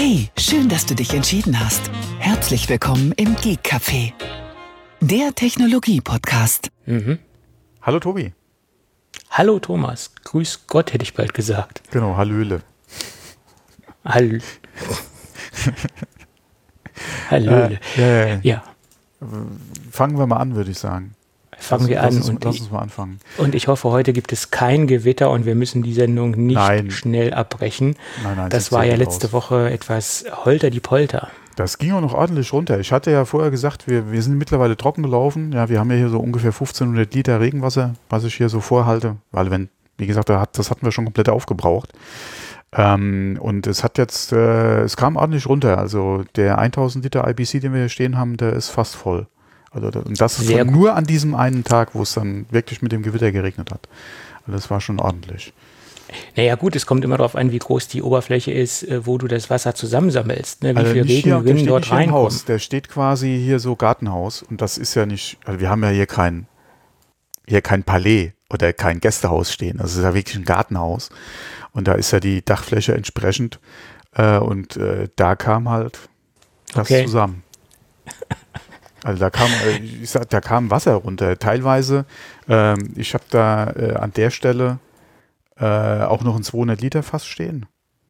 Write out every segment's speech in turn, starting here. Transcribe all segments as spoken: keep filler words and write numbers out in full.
Hey, schön, dass du dich entschieden hast. Herzlich willkommen im Geek Café, der Technologie-Podcast. Mhm. Hallo Tobi. Hallo Thomas. Grüß Gott, hätte ich bald gesagt. Genau, Hallöle. Hall Hallöle. Äh, ja, ja. Ja, Fangen wir mal an, würde ich sagen. fangen lass, wir lass an. Uns, und, lass ich, uns mal anfangen. und ich hoffe, heute gibt es kein Gewitter und wir müssen die Sendung nicht Nein. schnell abbrechen. Nein, nein, das sieht war sehr ja gut letzte aus. Woche etwas holter die Polter. Das ging auch noch ordentlich runter. Ich hatte ja vorher gesagt, wir, wir sind mittlerweile trocken gelaufen. Ja, wir haben ja hier so ungefähr fünfzehnhundert Liter Regenwasser, was ich hier so vorhalte. Weil wenn, wie gesagt, da hat, das hatten wir schon komplett aufgebraucht. Ähm, und es hat jetzt, äh, es kam ordentlich runter. Also der tausend Liter I B C, den wir hier stehen haben, der ist fast voll. Also da, und das Sehr von gut. nur an diesem einen Tag, wo es dann wirklich mit dem Gewitter geregnet hat. Also das war schon ordentlich. Naja gut, es kommt immer darauf an, wie groß die Oberfläche ist, äh, wo du das Wasser zusammensammelst, ne? Wie Also viel nicht hier, der Regenrinnen steht dort nicht hier im reinkommen. Haus. Der steht quasi hier so Gartenhaus und das ist ja nicht, also wir haben ja hier kein, hier kein Palais oder kein Gästehaus stehen. Das ist ja wirklich ein Gartenhaus und da ist ja die Dachfläche entsprechend äh, und äh, da kam halt das Okay. zusammen. Also da kam, äh, ich sag, da kam Wasser runter. Teilweise, ähm, ich habe da äh, an der Stelle äh, auch noch ein zweihundert Liter Fass stehen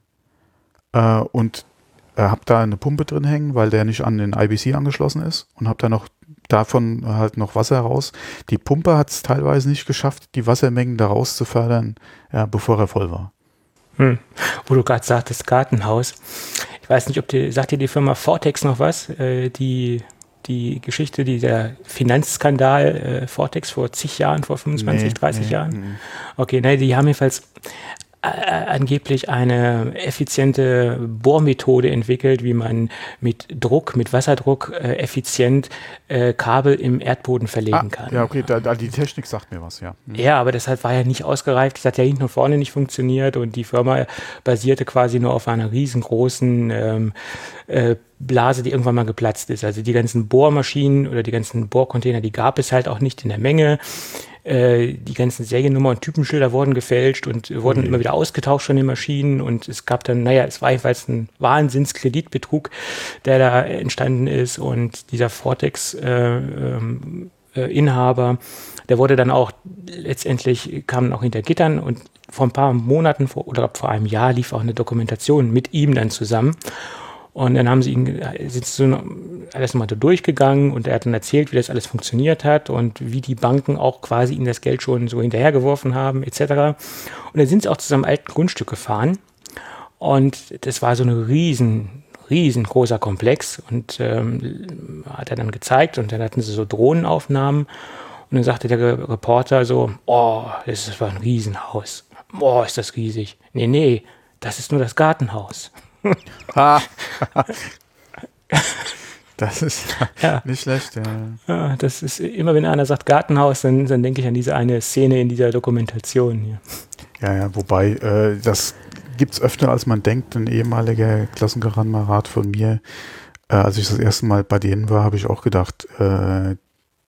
äh, und äh, habe da eine Pumpe drin hängen, weil der nicht an den I B C angeschlossen ist und habe da noch davon halt noch Wasser raus. Die Pumpe hat es teilweise nicht geschafft, die Wassermengen da raus zu fördern, ja, bevor er voll war. Hm. Wo du gerade sagtest, Gartenhaus. Ich weiß nicht, ob die, sagt dir die Firma Vortex noch was? Äh, die, die Geschichte, dieser Finanzskandal äh, Vortex vor zig Jahren, vor fünfundzwanzig, Nee, dreißig nee, Jahren? mm. Okay, ne, die haben jedenfalls äh, angeblich eine effiziente Bohrmethode entwickelt, wie man mit Druck, mit Wasserdruck äh, effizient äh, Kabel im Erdboden verlegen Ah, kann. ja, okay, da, da, die Technik sagt mir was, ja. Hm. Ja, aber das hat, war ja nicht ausgereift. Das hat ja hinten und vorne nicht funktioniert und die Firma basierte quasi nur auf einer riesengroßen ähm, äh, Blase, die irgendwann mal geplatzt ist. Also die ganzen Bohrmaschinen oder die ganzen Bohrcontainer, die gab es halt auch nicht in der Menge. Äh, die ganzen Seriennummer und Typenschilder wurden gefälscht und wurden Okay. immer wieder ausgetauscht von den Maschinen und es gab dann, naja, es war jedenfalls ein Wahnsinnskreditbetrug, der da entstanden ist und dieser Vortex äh, ähm, äh, Inhaber, der wurde dann auch letztendlich, kam auch hinter Gittern und vor ein paar Monaten vor, oder vor einem Jahr lief auch eine Dokumentation mit ihm dann zusammen. Und dann haben sie ihn, sind so alles nochmal so durchgegangen und er hat dann erzählt, wie das alles funktioniert hat und wie die Banken auch quasi ihm das Geld schon so hinterhergeworfen haben, et cetera. Und dann sind sie auch zu seinem alten Grundstück gefahren und das war so eine riesen, riesengroßer Komplex und ähm, hat er dann gezeigt und dann hatten sie so Drohnenaufnahmen und dann sagte der Re- Reporter so, oh, das ist ein Riesenhaus. Oh, ist das riesig. Nee, nee, das ist nur das Gartenhaus. Ah. Das ist Ja. nicht schlecht, ja. Ja, das ist immer, wenn einer sagt Gartenhaus, dann, dann denke ich an diese eine Szene in dieser Dokumentation hier. Ja, ja, wobei, äh, das gibt's öfter, als man denkt. Ein ehemaliger Klassenkamerad von mir, äh, als ich das erste Mal bei denen war, habe ich auch gedacht, äh,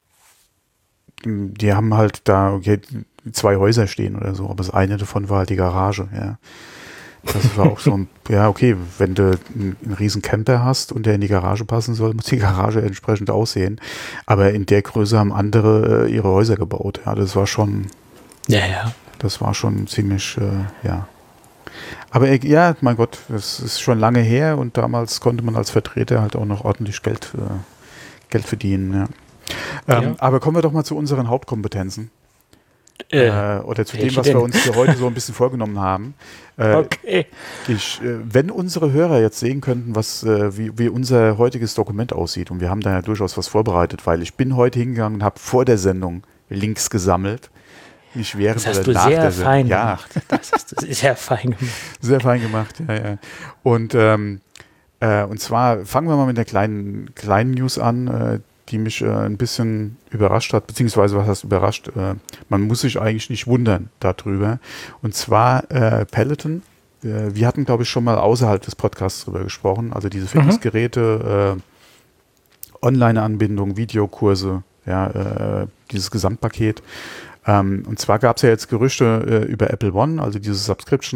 die haben halt da okay, zwei Häuser stehen oder so, aber das eine davon war halt die Garage, ja. Das war auch so ein, ja, okay, wenn du einen, einen riesen Camper hast und der in die Garage passen soll, muss die Garage entsprechend aussehen. Aber in der Größe haben andere äh, ihre Häuser gebaut. Ja, das war schon, Ja, ja. das war schon ziemlich, äh, ja. Aber äh, ja, mein Gott, das ist schon lange her und damals konnte man als Vertreter halt auch noch ordentlich Geld, äh, Geld verdienen. Ja. Ähm, Ja. Aber kommen wir doch mal zu unseren Hauptkompetenzen. Äh, Äh, oder zu dem, welche was wir denn? uns für heute so ein bisschen vorgenommen haben. Äh, okay. Ich, äh, wenn unsere Hörer jetzt sehen könnten, was, äh, wie, wie unser heutiges Dokument aussieht, und wir haben da ja durchaus was vorbereitet, weil ich bin heute hingegangen und habe vor der Sendung Links gesammelt. Nicht während Das hast oder du nach sehr der Sendung. fein Ja, gemacht. Das hast du sehr fein gemacht. sehr fein gemacht. Ja, ja. Und, ähm, äh, und zwar fangen wir mal mit der kleinen, kleinen News an, äh, die mich äh, ein bisschen überrascht hat, beziehungsweise was heißt überrascht? Äh, man muss sich eigentlich nicht wundern darüber. Und zwar äh, Peloton. Äh, wir hatten, glaube ich, schon mal außerhalb des Podcasts drüber gesprochen. Also diese Fitnessgeräte, äh, Online-Anbindung, Videokurse, ja, äh, dieses Gesamtpaket. Ähm, und zwar gab es ja jetzt Gerüchte äh, über Apple One, also dieses Subscription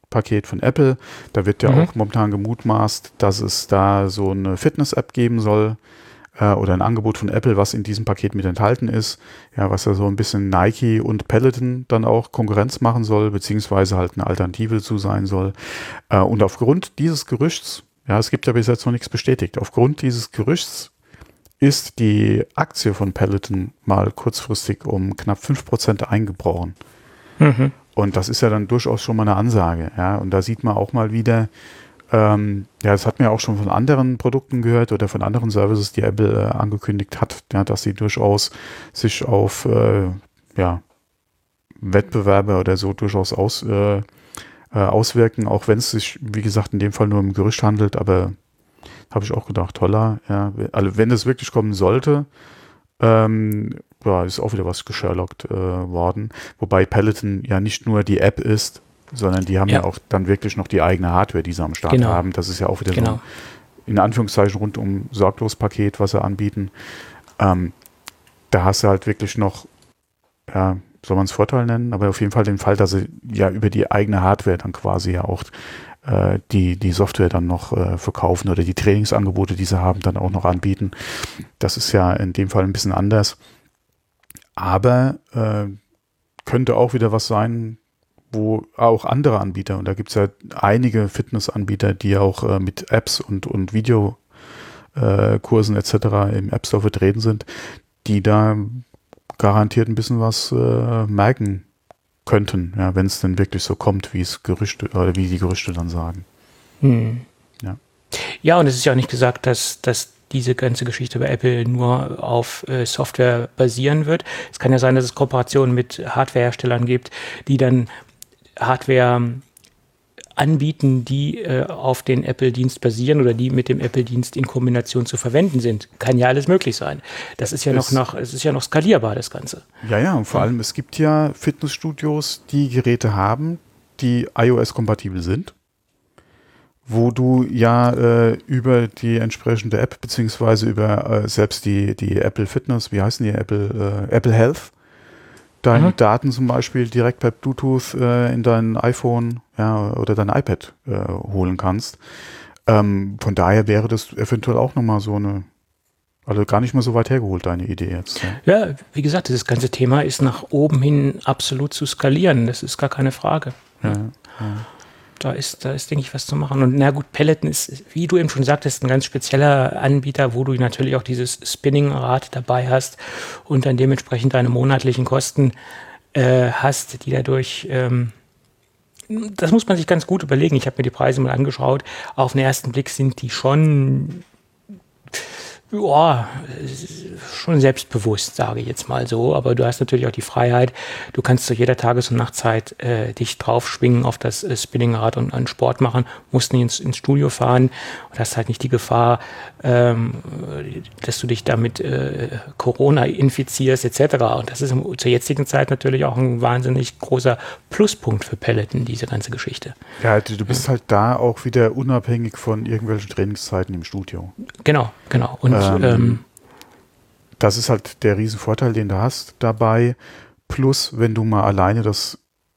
Softwarepaket von Apple. Da wird ja mhm. auch momentan gemutmaßt, dass es da so eine Fitness-App geben soll äh, oder ein Angebot von Apple, was in diesem Paket mit enthalten ist. Ja, was ja so ein bisschen Nike und Peloton dann auch Konkurrenz machen soll, beziehungsweise halt eine Alternative dazu sein soll. Äh, und aufgrund dieses Gerüchts, ja, es gibt ja bis jetzt noch nichts bestätigt, aufgrund dieses Gerüchts ist die Aktie von Peloton mal kurzfristig um knapp fünf Prozent eingebrochen. Mhm. Und das ist ja dann durchaus schon mal eine Ansage. Ja? Und da sieht man auch mal wieder, ähm, ja, das hat man ja auch schon von anderen Produkten gehört oder von anderen Services, die Apple äh, angekündigt hat, ja, dass sie durchaus sich auf äh, ja, Wettbewerber oder so durchaus aus, äh, äh, auswirken, auch wenn es sich, wie gesagt, in dem Fall nur um Gerücht handelt, aber habe ich auch gedacht, holla, ja, also wenn das wirklich kommen sollte, ähm, ja, ist auch wieder was gesherlockt äh, worden. Wobei Peloton ja nicht nur die App ist, sondern die haben ja, ja auch dann wirklich noch die eigene Hardware, die sie am Start genau. haben. Das ist ja auch wieder genau. so ein, in Anführungszeichen, rundum sorglos Paket, was sie anbieten. Ähm, da hast du halt wirklich noch, ja, soll man es Vorteil nennen, aber auf jeden Fall den Fall, dass sie ja über die eigene Hardware dann quasi ja auch die die Software dann noch äh, verkaufen oder die Trainingsangebote, die sie haben, dann auch noch anbieten. Das ist ja in dem Fall ein bisschen anders. Aber äh, könnte auch wieder was sein, wo auch andere Anbieter, und da gibt es ja einige Fitnessanbieter, die auch äh, mit Apps und, und Videokursen äh, et cetera im App Store vertreten sind, die da garantiert ein bisschen was äh, merken könnten, ja, wenn es denn wirklich so kommt, wie es Gerüchte oder wie die Gerüchte dann sagen. Hm. Ja. Ja, und es ist ja auch nicht gesagt, dass, dass diese ganze Geschichte bei Apple nur auf äh, Software basieren wird. Es kann ja sein, dass es Kooperationen mit Hardwareherstellern gibt, die dann Hardware anbieten, die äh, auf den Apple-Dienst basieren oder die mit dem Apple-Dienst in Kombination zu verwenden sind. Kann ja alles möglich sein. Das ist ja noch, noch, es ist ja noch skalierbar, das Ganze. Ja, ja, und vor ja. allem, es gibt ja Fitnessstudios, die Geräte haben, die iOS-kompatibel sind, wo du ja äh, über die entsprechende App, beziehungsweise über äh, selbst die, die Apple Fitness, wie heißen die, Apple, äh, Apple Health, deine mhm. Daten zum Beispiel direkt per Bluetooth äh, in dein iPhone ja, oder dein iPad äh, holen kannst. Ähm, von daher wäre das eventuell auch nochmal so eine, also gar nicht mal so weit hergeholt, deine Idee jetzt. Ja. ja, wie gesagt, dieses ganze Thema ist nach oben hin absolut zu skalieren. Das ist gar keine Frage. Ja, ja. Da ist, da ist, denke ich, was zu machen. Und na gut, Peloton ist, wie du eben schon sagtest, ein ganz spezieller Anbieter, wo du natürlich auch dieses Spinning-Rad dabei hast und dann dementsprechend deine monatlichen Kosten äh, hast, die dadurch, ähm, das muss man sich ganz gut überlegen. Ich habe mir die Preise mal angeschaut. Auf den ersten Blick sind die schon, ja, schon selbstbewusst, sage ich jetzt mal so. Aber du hast natürlich auch die Freiheit. Du kannst zu jeder Tages- und Nachtzeit äh, dich drauf schwingen auf das äh, Spinningrad und einen Sport machen. Musst nicht ins, ins Studio fahren und hast halt nicht die Gefahr, ähm, dass du dich damit äh, Corona infizierst et cetera. Und das ist im, zur jetzigen Zeit natürlich auch ein wahnsinnig großer Pluspunkt für Peloton, diese ganze Geschichte. Ja, du bist ja. halt da auch wieder unabhängig von irgendwelchen Trainingszeiten im Studio. Genau, genau. Und Ähm, ähm, das ist halt der Riesenvorteil, den du hast dabei. Plus, wenn du mal alleine das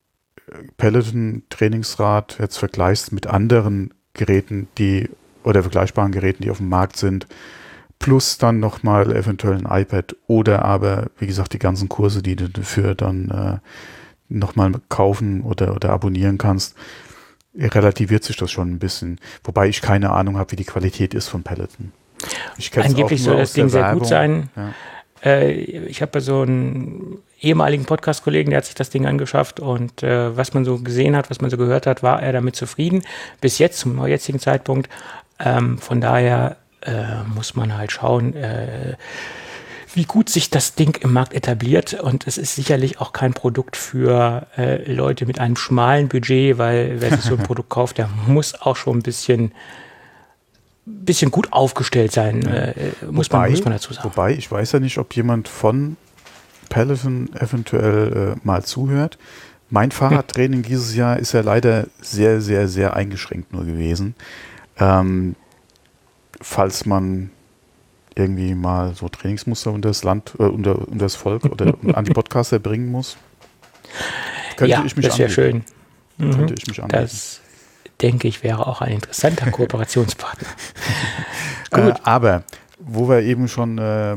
Peloton-Trainingsrad jetzt vergleichst mit anderen Geräten, die oder vergleichbaren Geräten, die auf dem Markt sind, plus dann nochmal eventuell ein iPad oder aber, wie gesagt, die ganzen Kurse, die du dafür dann äh, nochmal kaufen oder, oder abonnieren kannst, relativiert sich das schon ein bisschen. Wobei ich keine Ahnung habe, wie die Qualität ist von Peloton. Angeblich soll das Ding sehr gut sein. Ja. Äh, ich habe so einen ehemaligen Podcast-Kollegen, der hat sich das Ding angeschafft und äh, was man so gesehen hat, was man so gehört hat, war er damit zufrieden. Bis jetzt, zum jetzigen Zeitpunkt. Ähm, von daher äh, muss man halt schauen, äh, wie gut sich das Ding im Markt etabliert. Und es ist sicherlich auch kein Produkt für äh, Leute mit einem schmalen Budget, weil wer sich so ein Produkt kauft, der muss auch schon ein bisschen bisschen gut aufgestellt sein, ja. äh, muss, wobei, man, muss man dazu sagen. Wobei, ich weiß ja nicht, ob jemand von Peloton eventuell äh, mal zuhört. Mein Fahrradtraining hm. dieses Jahr ist ja leider sehr, sehr, sehr eingeschränkt nur gewesen. Ähm, falls man irgendwie mal so Trainingsmuster unter das Land, äh, unter, unter das Volk oder an die Podcaster bringen muss, könnte ja, ich mich das wäre schön. Könnte ich mich anbieten. Das denke ich, wäre auch ein interessanter Kooperationspartner. Gut. Äh, aber, wo wir eben schon, äh,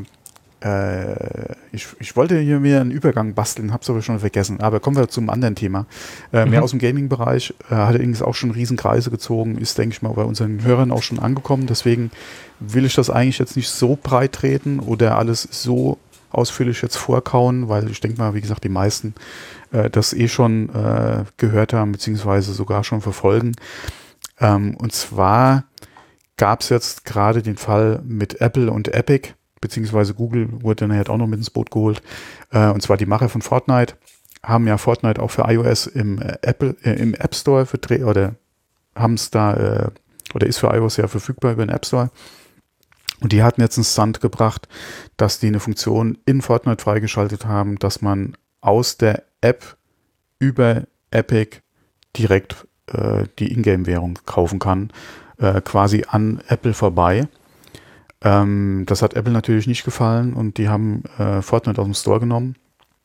äh, ich, ich wollte hier mir einen Übergang basteln, hab's aber schon vergessen. Aber kommen wir zum anderen Thema. Äh, mhm. Mehr aus dem Gaming-Bereich, äh, hat allerdings auch schon Riesenkreise gezogen, ist, denke ich mal, bei unseren Hörern auch schon angekommen. Deswegen will ich das eigentlich jetzt nicht so breit treten oder alles so ausführlich jetzt vorkauen, weil ich denke mal, wie gesagt, die meisten äh, das eh schon äh, gehört haben, beziehungsweise sogar schon verfolgen. Ähm, und zwar gab es jetzt gerade den Fall mit Apple und Epic, beziehungsweise Google wurde dann halt auch noch mit ins Boot geholt. Äh, und zwar die Macher von Fortnite haben ja Fortnite auch für iOS im äh, Apple äh, im App Store vertreten oder haben es da äh, oder ist für iOS ja verfügbar über den App Store. Und die hatten jetzt einen Stunt gebracht, dass die eine Funktion in Fortnite freigeschaltet haben, dass man aus der App über Epic direkt äh, die Ingame-Währung kaufen kann, äh, quasi an Apple vorbei. Ähm, das hat Apple natürlich nicht gefallen und die haben äh, Fortnite aus dem Store genommen.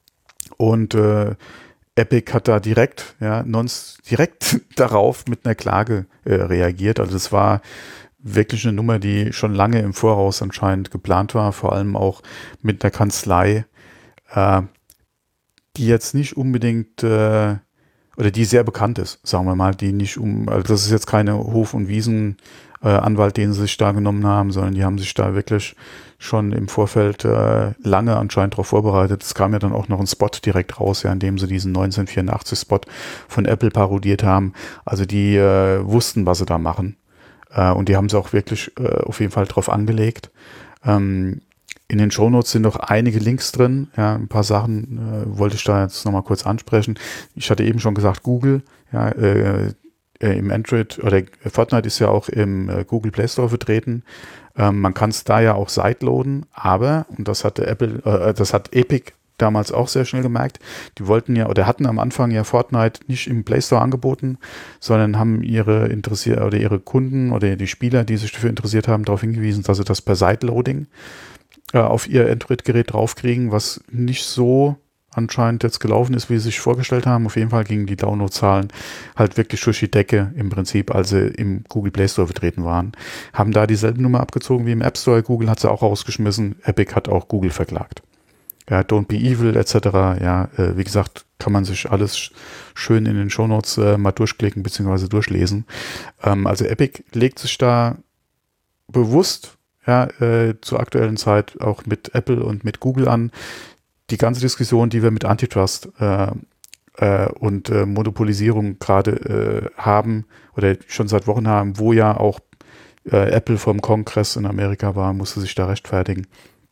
Und äh, Epic hat da direkt, ja, nonst direkt darauf mit einer Klage äh, reagiert. Also es war wirklich eine Nummer, die schon lange im Voraus anscheinend geplant war, vor allem auch mit einer Kanzlei, äh, die jetzt nicht unbedingt, äh, oder die sehr bekannt ist, sagen wir mal, die nicht um, also das ist jetzt keine Hof- und Wiesen-Anwalt, äh, den sie sich da genommen haben, sondern die haben sich da wirklich schon im Vorfeld äh, lange anscheinend darauf vorbereitet. Es kam ja dann auch noch ein Spot direkt raus, ja, in dem sie diesen neunzehnhundertvierundachtzig-Spot von Apple parodiert haben. Also die äh, wussten, was sie da machen. Uh, und die haben sie auch wirklich uh, auf jeden Fall drauf angelegt. Um, in den Shownotes sind noch einige Links drin. Ja, ein paar Sachen uh, wollte ich da jetzt nochmal kurz ansprechen. Ich hatte eben schon gesagt, Google, ja, äh, äh, im Android, oder Fortnite ist ja auch im äh, Google Play Store vertreten. Ähm, man kann es da ja auch sideloaden, aber, und das hatte Apple, äh, das hat Epic damals auch sehr schnell gemerkt, die wollten ja oder hatten am Anfang ja Fortnite nicht im Play Store angeboten, sondern haben ihre interessiert oder ihre Kunden oder die Spieler, die sich dafür interessiert haben, darauf hingewiesen, dass sie das per Sideloading äh, auf ihr Android-Gerät draufkriegen, was nicht so anscheinend jetzt gelaufen ist, wie sie sich vorgestellt haben. Auf jeden Fall gingen die Downloadzahlen halt wirklich durch die Decke im Prinzip, als sie im Google Play Store vertreten waren. Haben da dieselbe Nummer abgezogen wie im App Store. Google hat sie auch rausgeschmissen. Epic hat auch Google verklagt. Ja, Don't Be Evil et cetera. Ja, äh, wie gesagt, kann man sich alles schön in den Shownotes äh, mal durchklicken bzw. durchlesen. Ähm, also Epic legt sich da bewusst ja, äh, zur aktuellen Zeit auch mit Apple und mit Google an. Die ganze Diskussion, die wir mit Antitrust äh, äh, und äh, Monopolisierung gerade äh, haben oder schon seit Wochen haben, wo ja auch äh, Apple vom Kongress in Amerika war, musste sich da rechtfertigen,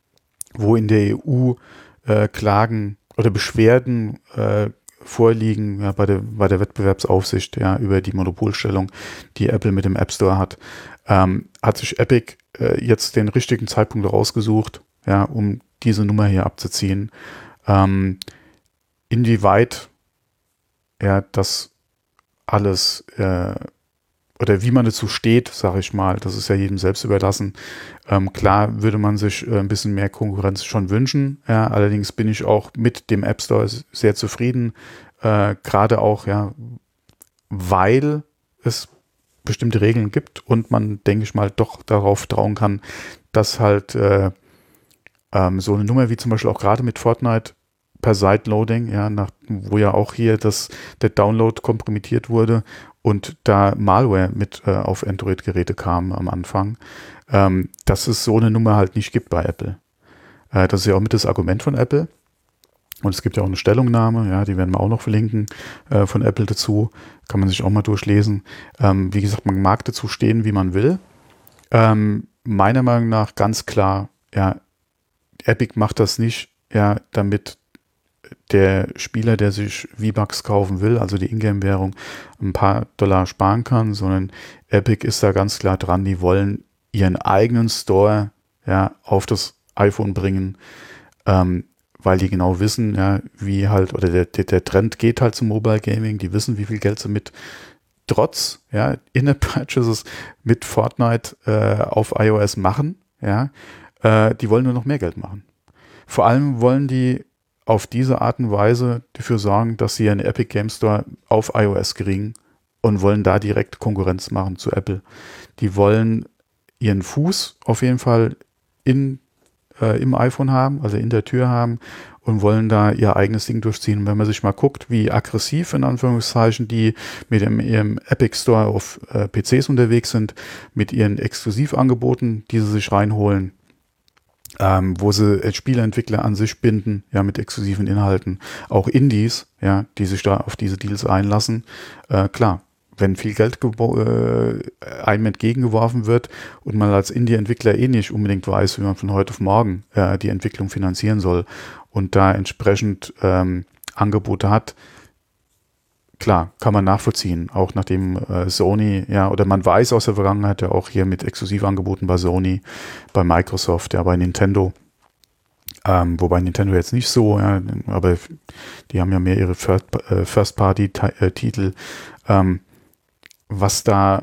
wo in der E U äh, Klagen oder Beschwerden äh, vorliegen ja, bei, der, bei der Wettbewerbsaufsicht ja, über die Monopolstellung, die Apple mit dem App Store hat, ähm, hat sich Epic äh, jetzt den richtigen Zeitpunkt rausgesucht, ja, um diese Nummer hier abzuziehen. Ähm, inwieweit ja, das alles äh, oder wie man dazu steht, sage ich mal, das ist ja jedem selbst überlassen. Ähm, klar würde man sich äh, ein bisschen mehr Konkurrenz schon wünschen. Ja, allerdings bin ich auch mit dem App Store sehr zufrieden. Äh, gerade auch, ja, weil es bestimmte Regeln gibt und man, denke ich mal, doch darauf trauen kann, dass halt äh, ähm, so eine Nummer wie zum Beispiel auch gerade mit Fortnite per Sideloading, ja, nach, wo ja auch hier das, der Download komprimiert wurde und da Malware mit äh, auf Android-Geräte kam am Anfang, ähm, dass es so eine Nummer halt nicht gibt bei Apple. Äh, das ist ja auch mit das Argument von Apple. Und es gibt ja auch eine Stellungnahme, ja, die werden wir auch noch verlinken äh, von Apple dazu. Kann man sich auch mal durchlesen. Ähm, wie gesagt, man mag dazu stehen, wie man will. Ähm, meiner Meinung nach ganz klar, ja, Epic macht das nicht, ja, damit der Spieler, der sich V-Bucks kaufen will, also die Ingame-Währung, ein paar Dollar sparen kann, sondern Epic ist da ganz klar dran, die wollen ihren eigenen Store ja, auf das iPhone bringen, ähm, weil die genau wissen, ja, wie halt, oder der, der, der Trend geht halt zum Mobile Gaming, die wissen, wie viel Geld sie mit trotz ja, In-App-Purchases mit Fortnite äh, auf iOS machen, ja, äh, die wollen nur noch mehr Geld machen. Vor allem wollen die auf diese Art und Weise dafür sorgen, dass sie einen Epic Game Store auf iOS kriegen, und wollen da direkt Konkurrenz machen zu Apple. Die wollen ihren Fuß auf jeden Fall in, äh, im iPhone haben, also in der Tür haben und wollen da ihr eigenes Ding durchziehen. Und wenn man sich mal guckt, wie aggressiv in Anführungszeichen die mit dem, ihrem Epic Store auf äh, P Cs unterwegs sind, mit ihren Exklusivangeboten, die sie sich reinholen, ähm, wo sie äh, Spieleentwickler an sich binden, ja, mit exklusiven Inhalten, auch Indies, ja, die sich da auf diese Deals einlassen, äh, klar. Wenn viel Geld äh, einem entgegengeworfen wird und man als Indie-Entwickler eh nicht unbedingt weiß, wie man von heute auf morgen äh, die Entwicklung finanzieren soll und da entsprechend ähm, Angebote hat, klar, kann man nachvollziehen. Auch nachdem äh, Sony, ja, oder man weiß aus der Vergangenheit ja auch hier mit Exklusivangeboten bei Sony, bei Microsoft, ja, bei Nintendo, ähm, wobei Nintendo jetzt nicht so, ja, aber die haben ja mehr ihre äh, First-Party-Titel, ähm, was da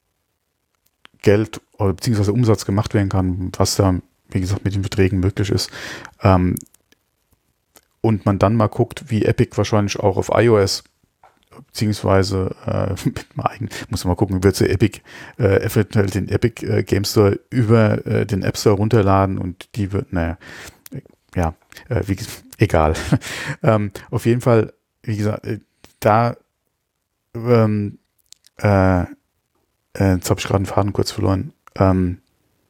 Geld oder beziehungsweise Umsatz gemacht werden kann, was da, wie gesagt, mit den Verträgen möglich ist. Ähm, und man dann mal guckt, wie Epic wahrscheinlich auch auf iOS, beziehungsweise äh, mit einem eigenen, muss man mal gucken, wird sie Epic, äh, eventuell den Epic äh, Game Store über äh, den App Store runterladen und die wird, naja, ja, äh, wie, egal. ähm, auf jeden Fall, wie gesagt, äh, da ähm, Äh, äh, jetzt habe ich gerade einen Faden kurz verloren. Ähm,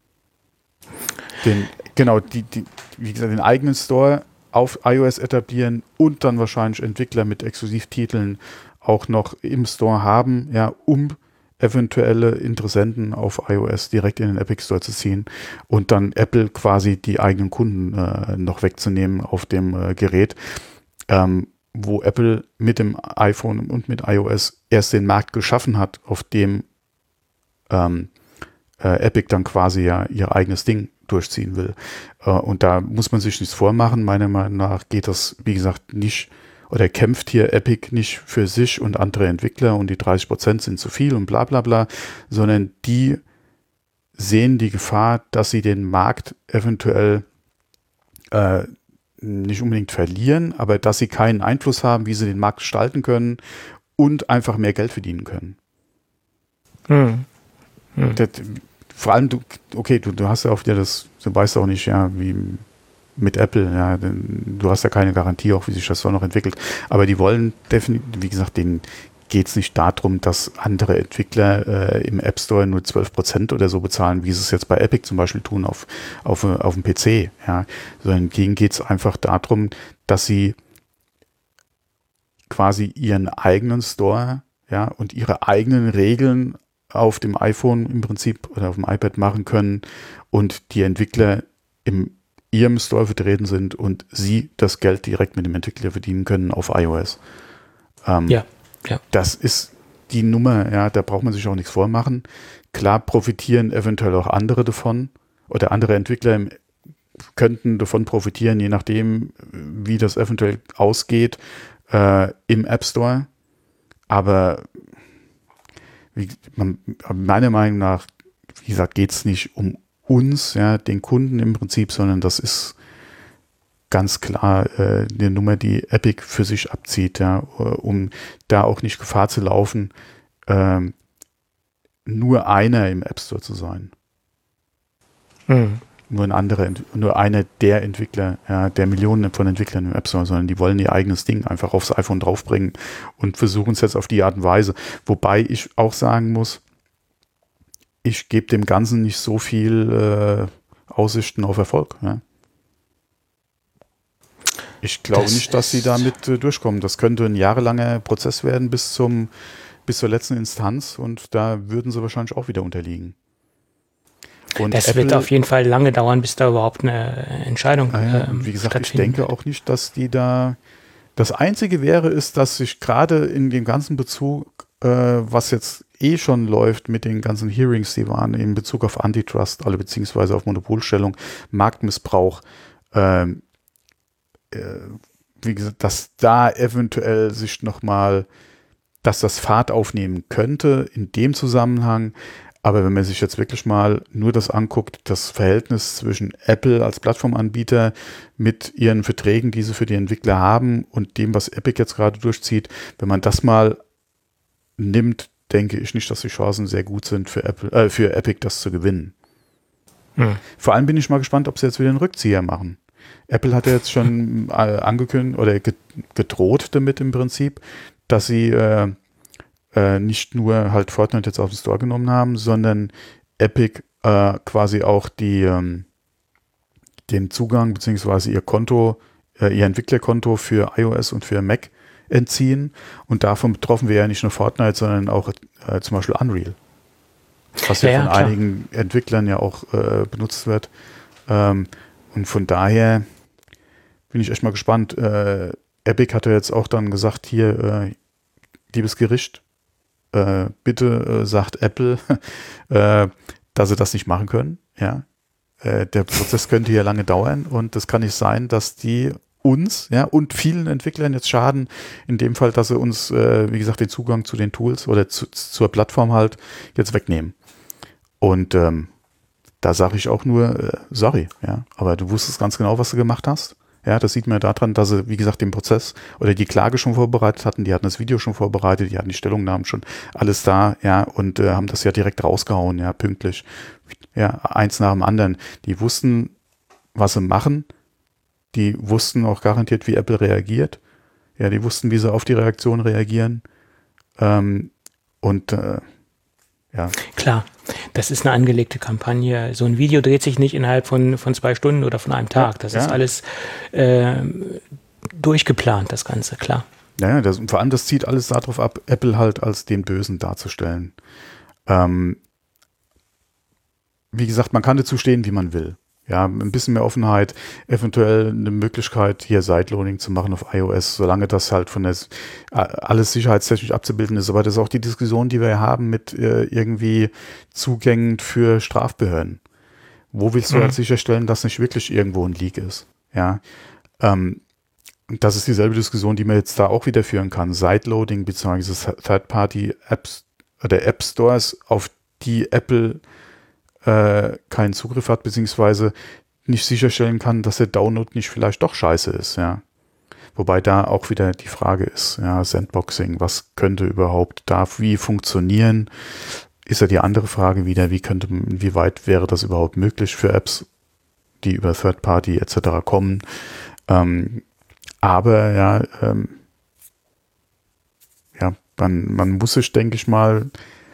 den, genau, die, die, wie gesagt, den eigenen Store auf iOS etablieren und dann wahrscheinlich Entwickler mit Exklusivtiteln auch noch im Store haben, ja, um eventuelle Interessenten auf iOS direkt in den Epic Store zu ziehen und dann Apple quasi die eigenen Kunden äh, noch wegzunehmen auf dem äh, Gerät. Ähm, wo Apple mit dem iPhone und mit iOS erst den Markt geschaffen hat, auf dem ähm, äh, Epic dann quasi ja ihr eigenes Ding durchziehen will. Äh, und da muss man sich nichts vormachen. Meiner Meinung nach geht das, wie gesagt, nicht, oder kämpft hier Epic nicht für sich und andere Entwickler und die dreißig Prozent sind zu viel und bla bla bla, sondern die sehen die Gefahr, dass sie den Markt eventuell äh, nicht unbedingt verlieren, aber dass sie keinen Einfluss haben, wie sie den Markt gestalten können und einfach mehr Geld verdienen können. Hm. Hm. Das, vor allem, du, okay, du, du hast ja auch wieder das, du weißt auch nicht, ja, wie mit Apple, ja, du hast ja keine Garantie, auch wie sich das so noch entwickelt, aber die wollen definitiv, wie gesagt, denen geht es nicht darum, dass andere Entwickler äh, im App Store nur zwölf Prozent oder so bezahlen, wie sie es jetzt bei Epic zum Beispiel tun auf, auf, auf dem P C. Ja. Sondern denen geht es einfach darum, dass sie quasi ihren eigenen Store, ja, und ihre eigenen Regeln auf dem iPhone im Prinzip oder auf dem iPad machen können und die Entwickler im ihrem Store vertreten sind und sie das Geld direkt mit dem Entwickler verdienen können auf iOS. Ähm, ja. Ja. Das ist die Nummer, ja, da braucht man sich auch nichts vormachen. Klar profitieren eventuell auch andere davon oder andere Entwickler könnten davon profitieren, je nachdem, wie das eventuell ausgeht äh, im App Store. Aber wie, man, meiner Meinung nach, wie gesagt, geht es nicht um uns, ja, den Kunden im Prinzip, sondern das ist ganz klar äh, eine Nummer, die Epic für sich abzieht, ja, um da auch nicht Gefahr zu laufen, ähm, nur einer im App Store zu sein. Mhm. Nur ein anderer, nur einer der Entwickler, ja, der Millionen von Entwicklern im App Store, sondern die wollen ihr eigenes Ding einfach aufs iPhone draufbringen und versuchen es jetzt auf die Art und Weise. Wobei ich auch sagen muss, ich gebe dem Ganzen nicht so viel äh, Aussichten auf Erfolg, ja. Ich glaube das nicht, dass sie damit äh, durchkommen. Das könnte ein jahrelanger Prozess werden bis zum bis zur letzten Instanz und da würden sie wahrscheinlich auch wieder unterliegen. Und das Apple, wird auf jeden Fall lange dauern, bis da überhaupt eine Entscheidung äh, ähm, wie gesagt, ich denke wird. auch nicht, dass die da das Einzige wäre, ist, dass sich gerade in dem ganzen Bezug, äh, was jetzt eh schon läuft mit den ganzen Hearings, die waren in Bezug auf Antitrust, alle beziehungsweise auf Monopolstellung, Marktmissbrauch, ähm, wie gesagt, dass da eventuell sich nochmal, dass das Fahrt aufnehmen könnte in dem Zusammenhang. Aber wenn man sich jetzt wirklich mal nur das anguckt, das Verhältnis zwischen Apple als Plattformanbieter mit ihren Verträgen, die sie für die Entwickler haben und dem, was Epic jetzt gerade durchzieht, wenn man das mal nimmt, denke ich nicht, dass die Chancen sehr gut sind für Apple, äh, für Epic das zu gewinnen. Hm. Vor allem bin ich mal gespannt, ob sie jetzt wieder einen Rückzieher machen. Apple hat ja jetzt schon äh, angekündigt oder gedroht damit im Prinzip, dass sie äh, äh, nicht nur halt Fortnite jetzt auf den Store genommen haben, sondern Epic äh, quasi auch die ähm, den Zugang beziehungsweise ihr Konto, äh, ihr Entwicklerkonto für iOS und für Mac entziehen. Und davon betroffen wäre ja nicht nur Fortnite, sondern auch äh, zum Beispiel Unreal. Was ja, ja von ja, einigen Entwicklern ja auch äh, benutzt wird. Ähm, und von daher bin ich echt mal gespannt. Äh, Epic hatte jetzt auch dann gesagt, hier, äh, liebes Gericht, äh, bitte äh, sagt Apple, äh, dass sie das nicht machen können. Ja, äh, der Prozess könnte hier lange dauern und das kann nicht sein, dass die uns, ja, und vielen Entwicklern jetzt schaden, in dem Fall, dass sie uns, äh, wie gesagt, den Zugang zu den Tools oder zu, zur Plattform halt jetzt wegnehmen. Und ähm, da sage ich auch nur, äh, sorry, ja, aber du wusstest ganz genau, was du gemacht hast. Ja, das sieht man ja daran, dass sie, wie gesagt, den Prozess oder die Klage schon vorbereitet hatten, die hatten das Video schon vorbereitet, die hatten die Stellungnahmen schon alles da, ja, und äh, haben das ja direkt rausgehauen, ja, pünktlich. Ja, eins nach dem anderen. Die wussten, was sie machen. Die wussten auch garantiert, wie Apple reagiert. Ja, die wussten, wie sie auf die Reaktion reagieren. Ähm, und äh, ja. Klar, das ist eine angelegte Kampagne. So ein Video dreht sich nicht innerhalb von, von zwei Stunden oder von einem Tag. Das ja. ist alles äh, durchgeplant, das Ganze, klar. Naja, das, vor allem das zieht alles darauf ab, Apple halt als den Bösen darzustellen. Ähm, wie gesagt, man kann dazu stehen, wie man will. Ja, ein bisschen mehr Offenheit, eventuell eine Möglichkeit, hier Sideloading zu machen auf iOS, solange das halt von der alles sicherheitstechnisch abzubilden ist. Aber das ist auch die Diskussion, die wir haben mit äh, irgendwie Zugängen für Strafbehörden. Wo willst du mhm. halt sicherstellen, dass nicht wirklich irgendwo ein Leak ist? Ja, ähm, das ist dieselbe Diskussion, die man jetzt da auch wieder führen kann. Sideloading bzw. Third-Party-Apps oder App-Stores, auf die Apple keinen Zugriff hat, beziehungsweise nicht sicherstellen kann, dass der Download nicht vielleicht doch scheiße ist, ja. Wobei da auch wieder die Frage ist, ja, Sandboxing, was könnte überhaupt da wie funktionieren, ist ja die andere Frage wieder, wie könnte, wie weit wäre das überhaupt möglich für Apps, die über Third Party et cetera kommen. Ähm, aber ja, ähm, ja, man, man muss sich, denke ich mal,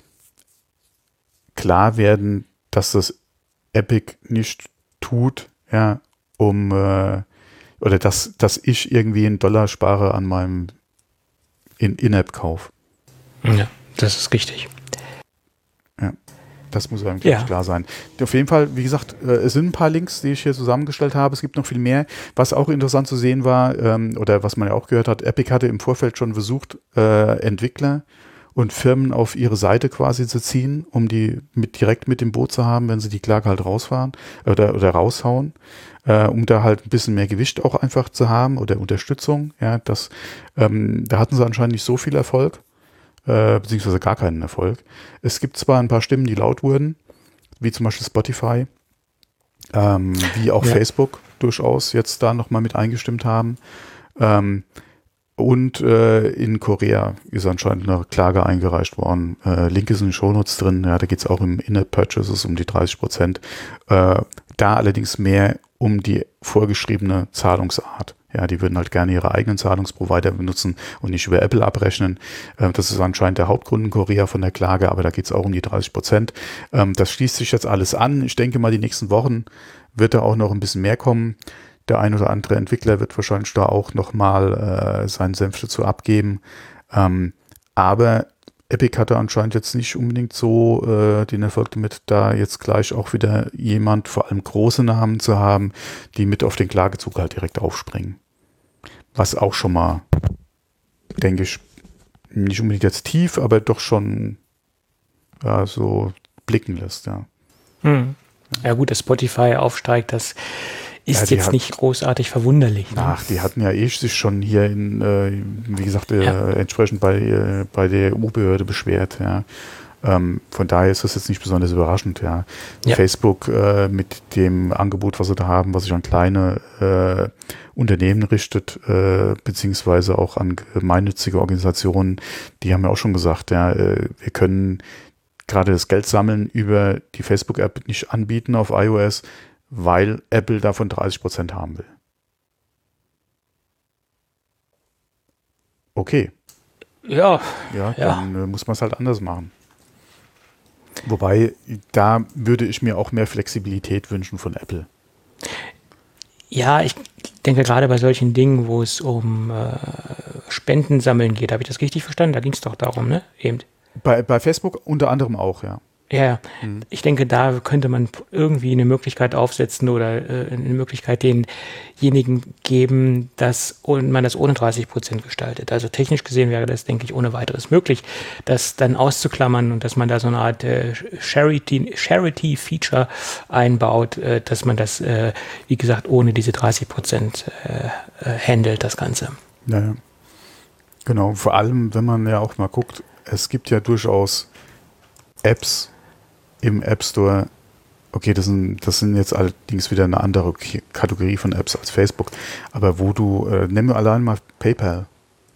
klar werden, dass das Epic nicht tut, ja, um äh, oder dass, dass ich irgendwie einen Dollar spare an meinem in In-App-Kauf. Ja, das ist richtig. Ja, das muss eigentlich ja. klar sein. Auf jeden Fall, wie gesagt, äh, es sind ein paar Links, die ich hier zusammengestellt habe. Es gibt noch viel mehr. Was auch interessant zu sehen war, ähm, oder was man ja auch gehört hat, Epic hatte im Vorfeld schon versucht, äh, Entwickler und Firmen auf ihre Seite quasi zu ziehen, um die mit, direkt mit dem Boot zu haben, wenn sie die Klage halt rausfahren oder, oder raushauen, äh, um da halt ein bisschen mehr Gewicht auch einfach zu haben oder Unterstützung. Ja, das, ähm, da hatten sie anscheinend nicht so viel Erfolg, äh, beziehungsweise gar keinen Erfolg. Es gibt zwar ein paar Stimmen, die laut wurden, wie zum Beispiel Spotify, ähm, wie auch ja. Facebook durchaus jetzt da nochmal mit eingestimmt haben. Ähm, Und äh, in Korea ist anscheinend eine Klage eingereicht worden. Äh, Link ist in den Shownotes drin. Ja, da geht es auch im In-App-Purchases um die dreißig Prozent. Äh, da allerdings mehr um die vorgeschriebene Zahlungsart. Ja, die würden halt gerne ihre eigenen Zahlungsprovider benutzen und nicht über Apple abrechnen. Äh, das ist anscheinend der Hauptgrund in Korea von der Klage, aber da geht es auch um die dreißig Prozent. Ähm, das schließt sich jetzt alles an. Ich denke mal, die nächsten Wochen wird da auch noch ein bisschen mehr kommen. Der ein oder andere Entwickler wird wahrscheinlich da auch nochmal äh, seinen Senf dazu abgeben. Ähm, aber Epic hatte anscheinend jetzt nicht unbedingt so äh, den Erfolg damit, da jetzt gleich auch wieder jemand, vor allem große Namen zu haben, die mit auf den Klagezug halt direkt aufspringen. Was auch schon mal, denke ich, nicht unbedingt jetzt tief, aber doch schon ja, so blicken lässt. Ja, hm. ja gut, dass Spotify aufsteigt, das ist ja, jetzt hat, nicht großartig verwunderlich. Ne? Ach, die hatten ja eh sich schon hier in, äh, wie gesagt, äh, ja. entsprechend bei, äh, bei der E U-Behörde beschwert. Ja. Ähm, von daher ist das jetzt nicht besonders überraschend. Ja. Ja. Facebook äh, mit dem Angebot, was sie da haben, was sich an kleine äh, Unternehmen richtet, äh, beziehungsweise auch an gemeinnützige Organisationen, die haben ja auch schon gesagt, ja, äh, wir können gerade das Geld sammeln über die Facebook-App nicht anbieten auf iOS, weil Apple davon dreißig Prozent haben will. Okay. Ja. Ja, Ja. dann äh, muss man es halt anders machen. Wobei, da würde ich mir auch mehr Flexibilität wünschen von Apple. Ja, ich denke gerade bei solchen Dingen, wo es um äh, Spenden sammeln geht, habe ich das richtig verstanden? Da ging es doch darum, ne? Eben. Bei, bei Facebook unter anderem auch, ja. Ja, ja. Mhm. Ich denke, da könnte man irgendwie eine Möglichkeit aufsetzen oder äh, eine Möglichkeit denjenigen geben, dass man das ohne dreißig Prozent gestaltet. Also technisch gesehen wäre das, denke ich, ohne weiteres möglich, das dann auszuklammern und dass man da so eine Art äh, Charity, Charity-Feature einbaut, äh, dass man das, äh, wie gesagt, ohne diese dreißig Prozent äh, äh, handelt, das Ganze. Naja. Genau, vor allem, wenn man ja auch mal guckt, es gibt ja durchaus Apps im App Store, okay, das sind, das sind jetzt allerdings wieder eine andere K- Kategorie von Apps als Facebook, aber wo du, äh, nimm allein mal PayPal,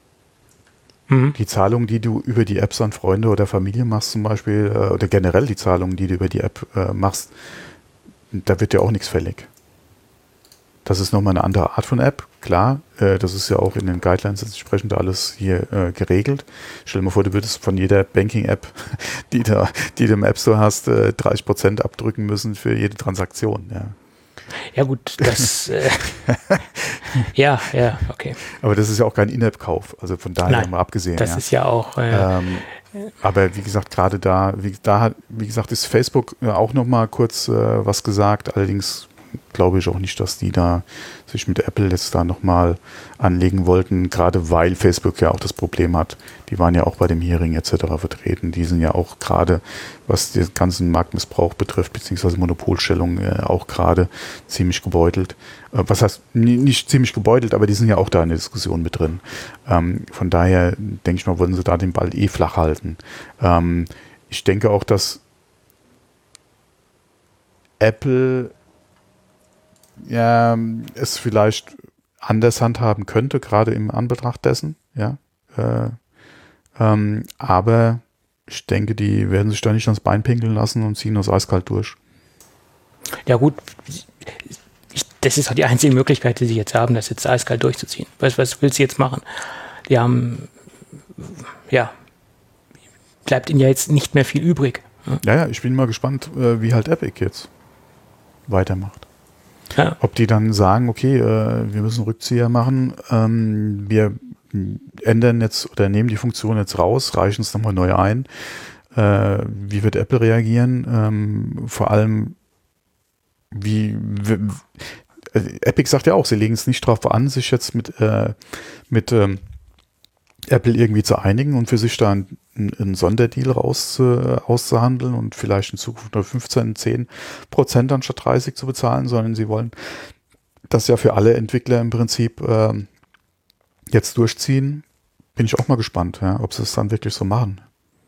Mhm. die Zahlungen, die du über die Apps an Freunde oder Familie machst zum Beispiel, äh, oder generell die Zahlungen, die du über die App äh, machst, da wird ja auch nichts fällig. Das ist nochmal eine andere Art von App, klar, äh, das ist ja auch in den Guidelines entsprechend alles hier äh, geregelt. Stell dir mal vor, du würdest von jeder Banking-App, die, da, die du im App Store hast, äh, dreißig Prozent abdrücken müssen für jede Transaktion. Ja, Ja gut, das äh, ja, ja, okay. aber das ist ja auch kein In-App-Kauf, also von daher Nein, mal abgesehen. Das ja. ist ja auch äh, Ähm, aber wie gesagt, gerade da, wie, da hat, wie gesagt, ist Facebook äh, auch noch mal kurz äh, was gesagt. Allerdings glaube ich auch nicht, dass die da sich mit Apple jetzt da noch mal anlegen wollten, gerade weil Facebook ja auch das Problem hat. Die waren ja auch bei dem Hearing et cetera vertreten. Die sind ja auch gerade, was den ganzen Marktmissbrauch betrifft, beziehungsweise Monopolstellung, äh, auch gerade ziemlich gebeutelt. Äh, was heißt, n- nicht ziemlich gebeutelt, aber die sind ja auch da in der Diskussion mit drin. Ähm, von daher denke ich mal, wollen sie da den Ball eh flach halten. Ähm, ich denke auch, dass Apple ja, es vielleicht anders handhaben könnte, gerade im Anbetracht dessen, ja. Äh, ähm, aber ich denke, die werden sich da nicht ans Bein pinkeln lassen und ziehen das eiskalt durch. ja gut, ich, das ist auch die einzige Möglichkeit, die sie jetzt haben, das jetzt eiskalt durchzuziehen. Was, was willst du jetzt machen? Die haben, ja, bleibt ihnen ja jetzt nicht mehr viel übrig. Ja, Ja, ja, ich bin mal gespannt, äh, wie halt Epic jetzt weitermacht. ja. Ob die dann sagen, okay, äh, wir müssen Rückzieher machen, ähm, wir ändern jetzt oder nehmen die Funktion jetzt raus, reichen es nochmal neu ein. Äh, wie wird Apple reagieren? Ähm, vor allem, wie, wie äh, Epic sagt ja auch, sie legen es nicht drauf an, sich jetzt mit, äh, mit ähm, Apple irgendwie zu einigen und für sich da einen, einen Sonderdeal raus, äh, auszuhandeln und vielleicht in Zukunft nur fünfzehn, zehn Prozent anstatt dreißig zu bezahlen, sondern sie wollen das ja für alle Entwickler im Prinzip äh, jetzt durchziehen. Bin ich auch mal gespannt, ja, ob sie es dann wirklich so machen.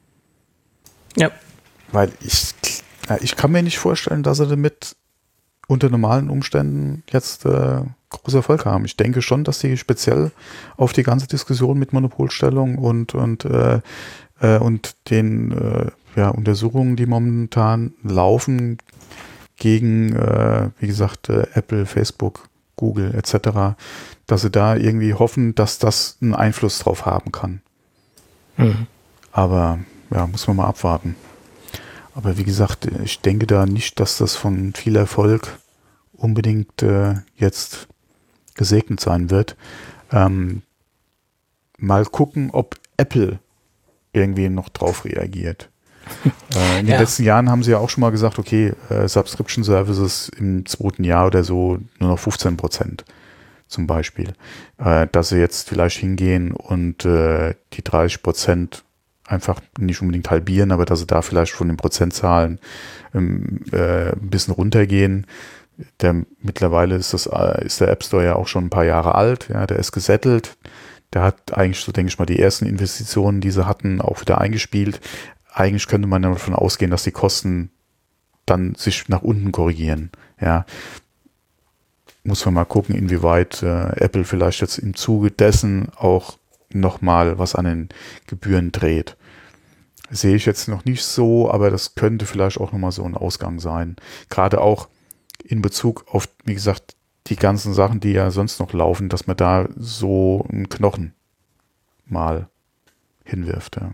Ja. Weil ich, ja, ich kann mir nicht vorstellen, dass sie damit unter normalen Umständen jetzt äh, großer Erfolg haben. Ich denke schon, dass sie speziell auf die ganze Diskussion mit Monopolstellung und, und, äh, äh, und den äh, ja, Untersuchungen, die momentan laufen gegen, äh, wie gesagt, äh, Apple, Facebook, Google et cetera, dass sie da irgendwie hoffen, dass das einen Einfluss drauf haben kann. Mhm. Aber ja, muss man mal abwarten. Aber wie gesagt, ich denke da nicht, dass das von viel Erfolg unbedingt äh, jetzt gesegnet sein wird. Ähm, mal gucken, ob Apple irgendwie noch drauf reagiert. äh, in den Ja. letzten Jahren haben sie ja auch schon mal gesagt, okay, äh, Subscription Services im zweiten Jahr oder so nur noch fünfzehn Prozent zum Beispiel. Äh, dass sie jetzt vielleicht hingehen und äh, die dreißig Prozent einfach nicht unbedingt halbieren, aber dass sie da vielleicht von den Prozentzahlen ähm, äh, ein bisschen runtergehen. Der, mittlerweile ist, das, äh, ist der App Store ja auch schon ein paar Jahre alt, ja, der ist gesettelt. Der hat eigentlich, so denke ich mal, die ersten Investitionen, die sie hatten, auch wieder eingespielt. eigentlich könnte man davon ausgehen, dass die Kosten dann sich nach unten korrigieren. Ja, muss man mal gucken, inwieweit äh, Apple vielleicht jetzt im Zuge dessen auch nochmal was an den Gebühren dreht. Sehe ich jetzt noch nicht so, aber das könnte vielleicht auch nochmal so ein Ausgang sein. Gerade auch in Bezug auf, wie gesagt, die ganzen Sachen, die ja sonst noch laufen, dass man da so einen Knochen mal hinwirft. Ja.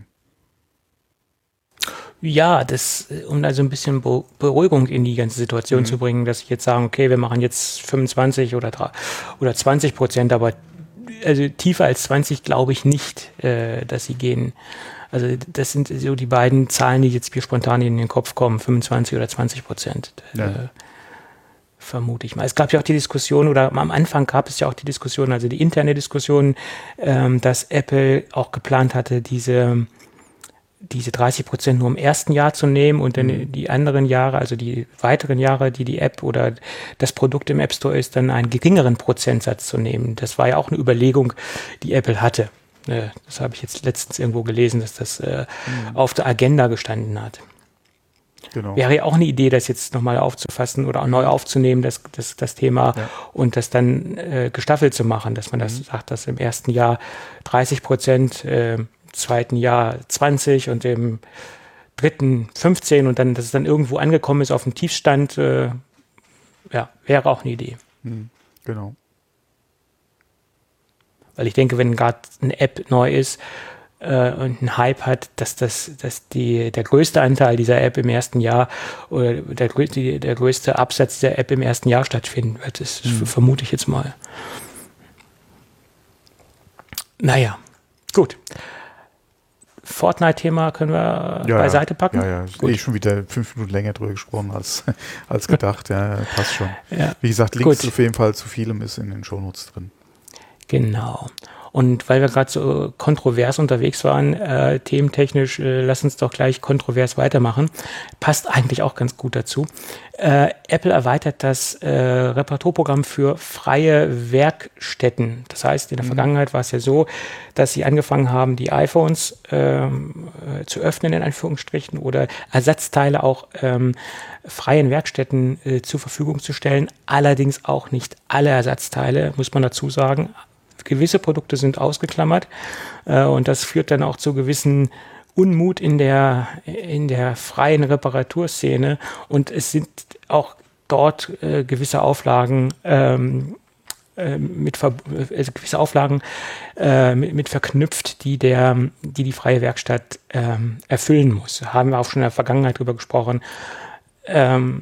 Ja, das, um da so ein bisschen Beruhigung in die ganze Situation mhm. zu bringen, dass ich jetzt sagen, okay, wir machen jetzt fünfundzwanzig oder, oder zwanzig Prozent, aber also tiefer als zwanzig glaube ich nicht, äh, dass sie gehen. Also das sind so die beiden Zahlen, die jetzt mir spontan in den Kopf kommen, fünfundzwanzig oder zwanzig Prozent. Ja. Äh, vermute ich mal. Es gab ja auch die Diskussion, oder am Anfang gab es ja auch die Diskussion, also die interne Diskussion, ähm, dass Apple auch geplant hatte, diese diese dreißig Prozent nur im ersten Jahr zu nehmen und dann mhm. die anderen Jahre, also die weiteren Jahre, die die App oder das Produkt im App Store ist, dann einen geringeren Prozentsatz zu nehmen. Das war ja auch eine Überlegung, die Apple hatte. Äh, das habe ich jetzt letztens irgendwo gelesen, dass das äh, mhm. auf der Agenda gestanden hat. Genau. Wäre ja auch eine Idee, das jetzt nochmal aufzufassen oder auch neu aufzunehmen, das, das, das Thema ja. und das dann äh, gestaffelt zu machen, dass man das mhm. sagt, dass im ersten Jahr dreißig Prozent äh, zweiten Jahr zwanzig und im dritten fünfzehn und dann, dass es dann irgendwo angekommen ist auf dem Tiefstand, äh, ja, wäre auch eine Idee. Hm, genau. Weil ich denke, wenn gerade eine App neu ist äh, und einen Hype hat, dass das, dass die, der größte Anteil dieser App im ersten Jahr oder der, die, der größte Absatz der App im ersten Jahr stattfinden wird. Das hm. vermute ich jetzt mal. Naja, gut. Fortnite-Thema können wir ja, beiseite packen. Ja, ja, gut. Eh schon wieder fünf Minuten länger drüber gesprochen als, als gedacht. Ja, passt schon. Ja. Wie gesagt, Links gut. Auf jeden Fall zu vielem ist in den Shownotes drin. Genau. Und weil wir gerade so kontrovers unterwegs waren, äh, thementechnisch, äh, lass uns doch gleich kontrovers weitermachen. Passt eigentlich auch ganz gut dazu. Äh, Apple erweitert das äh, Reparaturprogramm für freie Werkstätten. Das heißt, in der mhm. Vergangenheit war es ja so, dass sie angefangen haben, die iPhones ähm, äh, zu öffnen, in Anführungsstrichen, oder Ersatzteile auch ähm, freien Werkstätten äh, zur Verfügung zu stellen. Allerdings auch nicht alle Ersatzteile, muss man dazu sagen. Gewisse Produkte sind ausgeklammert äh, und das führt dann auch zu gewissen Unmut in der, in der freien Reparaturszene und es sind auch dort äh, gewisse Auflagen ähm, äh, mit, ver also gewisse Auflagen äh, mit, mit verknüpft, die der, die, die freie Werkstatt ähm, erfüllen muss. Haben wir auch schon in der Vergangenheit drüber gesprochen. Ähm,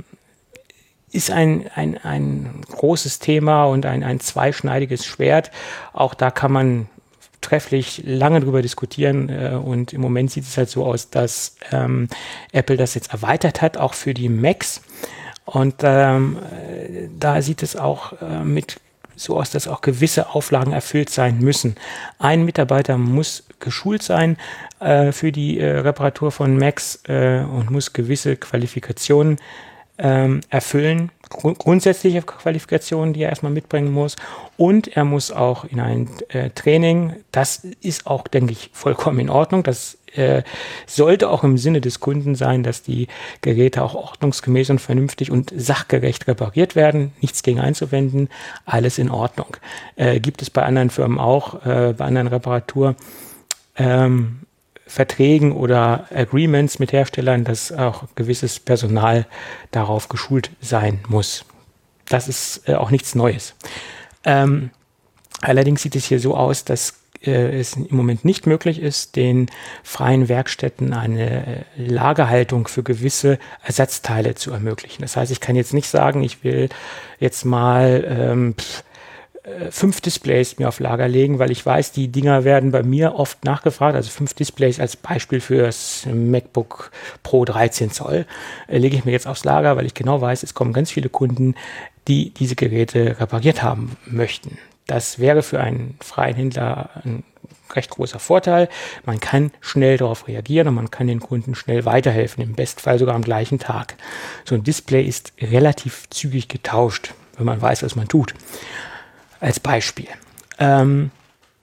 ist ein, ein, ein großes Thema und ein, ein zweischneidiges Schwert. Auch da kann man trefflich lange drüber diskutieren äh, und im Moment sieht es halt so aus, dass ähm, Apple das jetzt erweitert hat, auch für die Macs. Und ähm, da sieht es auch äh, mit so aus, dass auch gewisse Auflagen erfüllt sein müssen. Ein Mitarbeiter muss geschult sein äh, für die äh, Reparatur von Macs äh, und muss gewisse Qualifikationen Ähm, erfüllen, Grund grundsätzliche Qualifikationen, die er erstmal mitbringen muss, und er muss auch in ein äh, Training, das ist auch, denke ich, vollkommen in Ordnung, das äh, sollte auch im Sinne des Kunden sein, dass die Geräte auch ordnungsgemäß und vernünftig und sachgerecht repariert werden, nichts gegen einzuwenden, alles in Ordnung. Äh, gibt es bei anderen Firmen auch, äh, bei anderen Reparatur ähm, Verträgen oder Agreements mit Herstellern, dass auch gewisses Personal darauf geschult sein muss. Das ist äh, auch nichts Neues. Ähm, allerdings sieht es hier so aus, dass äh, es im Moment nicht möglich ist, den freien Werkstätten eine äh, Lagerhaltung für gewisse Ersatzteile zu ermöglichen. Das heißt, ich kann jetzt nicht sagen, ich will jetzt mal ähm, pff, fünf Displays mir auf Lager legen, weil ich weiß, die Dinger werden bei mir oft nachgefragt, also fünf Displays als Beispiel für das MacBook Pro dreizehn Zoll, äh, lege ich mir jetzt aufs Lager, weil ich genau weiß, es kommen ganz viele Kunden, die diese Geräte repariert haben möchten. Das wäre für einen freien Händler ein recht großer Vorteil. Man kann schnell darauf reagieren und man kann den Kunden schnell weiterhelfen, im Bestfall sogar am gleichen Tag. So ein Display ist relativ zügig getauscht, wenn man weiß, was man tut. Als Beispiel. Ähm,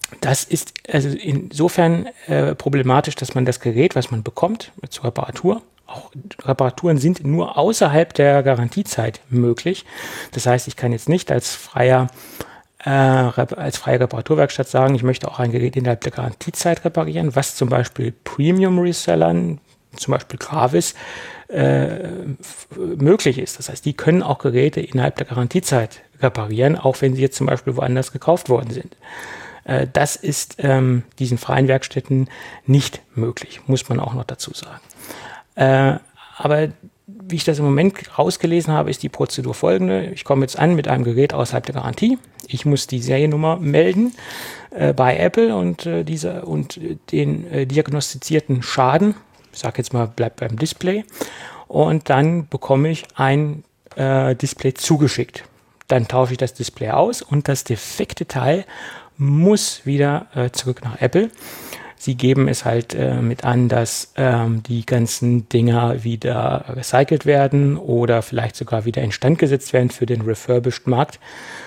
Das ist also insofern äh, problematisch, dass man das Gerät, was man bekommt zur Reparatur, auch Reparaturen sind nur außerhalb der Garantiezeit möglich. Das heißt, ich kann jetzt nicht als freier äh, als freie Reparaturwerkstatt sagen, ich möchte auch ein Gerät innerhalb der Garantiezeit reparieren, was zum Beispiel Premium-Resellern, zum Beispiel Gravis, äh, möglich ist. Das heißt, die können auch Geräte innerhalb der Garantiezeit reparieren, auch wenn sie jetzt zum Beispiel woanders gekauft worden sind. Äh, das ist ähm, diesen freien Werkstätten nicht möglich, muss man auch noch dazu sagen. Äh, aber wie ich das im Moment rausgelesen habe, ist die Prozedur folgende. Ich komme jetzt an mit einem Gerät außerhalb der Garantie. Ich muss die Seriennummer melden äh, bei Apple und, äh, diese, und den äh, diagnostizierten Schaden, ich sage jetzt mal, bleibt beim Display. Und dann bekomme ich ein äh, Display zugeschickt. Dann tausche ich das Display aus und das defekte Teil muss wieder äh, zurück nach Apple. Sie geben es halt äh, mit an, dass ähm, die ganzen Dinger wieder recycelt werden oder vielleicht sogar wieder instand gesetzt werden für den refurbished-Markt.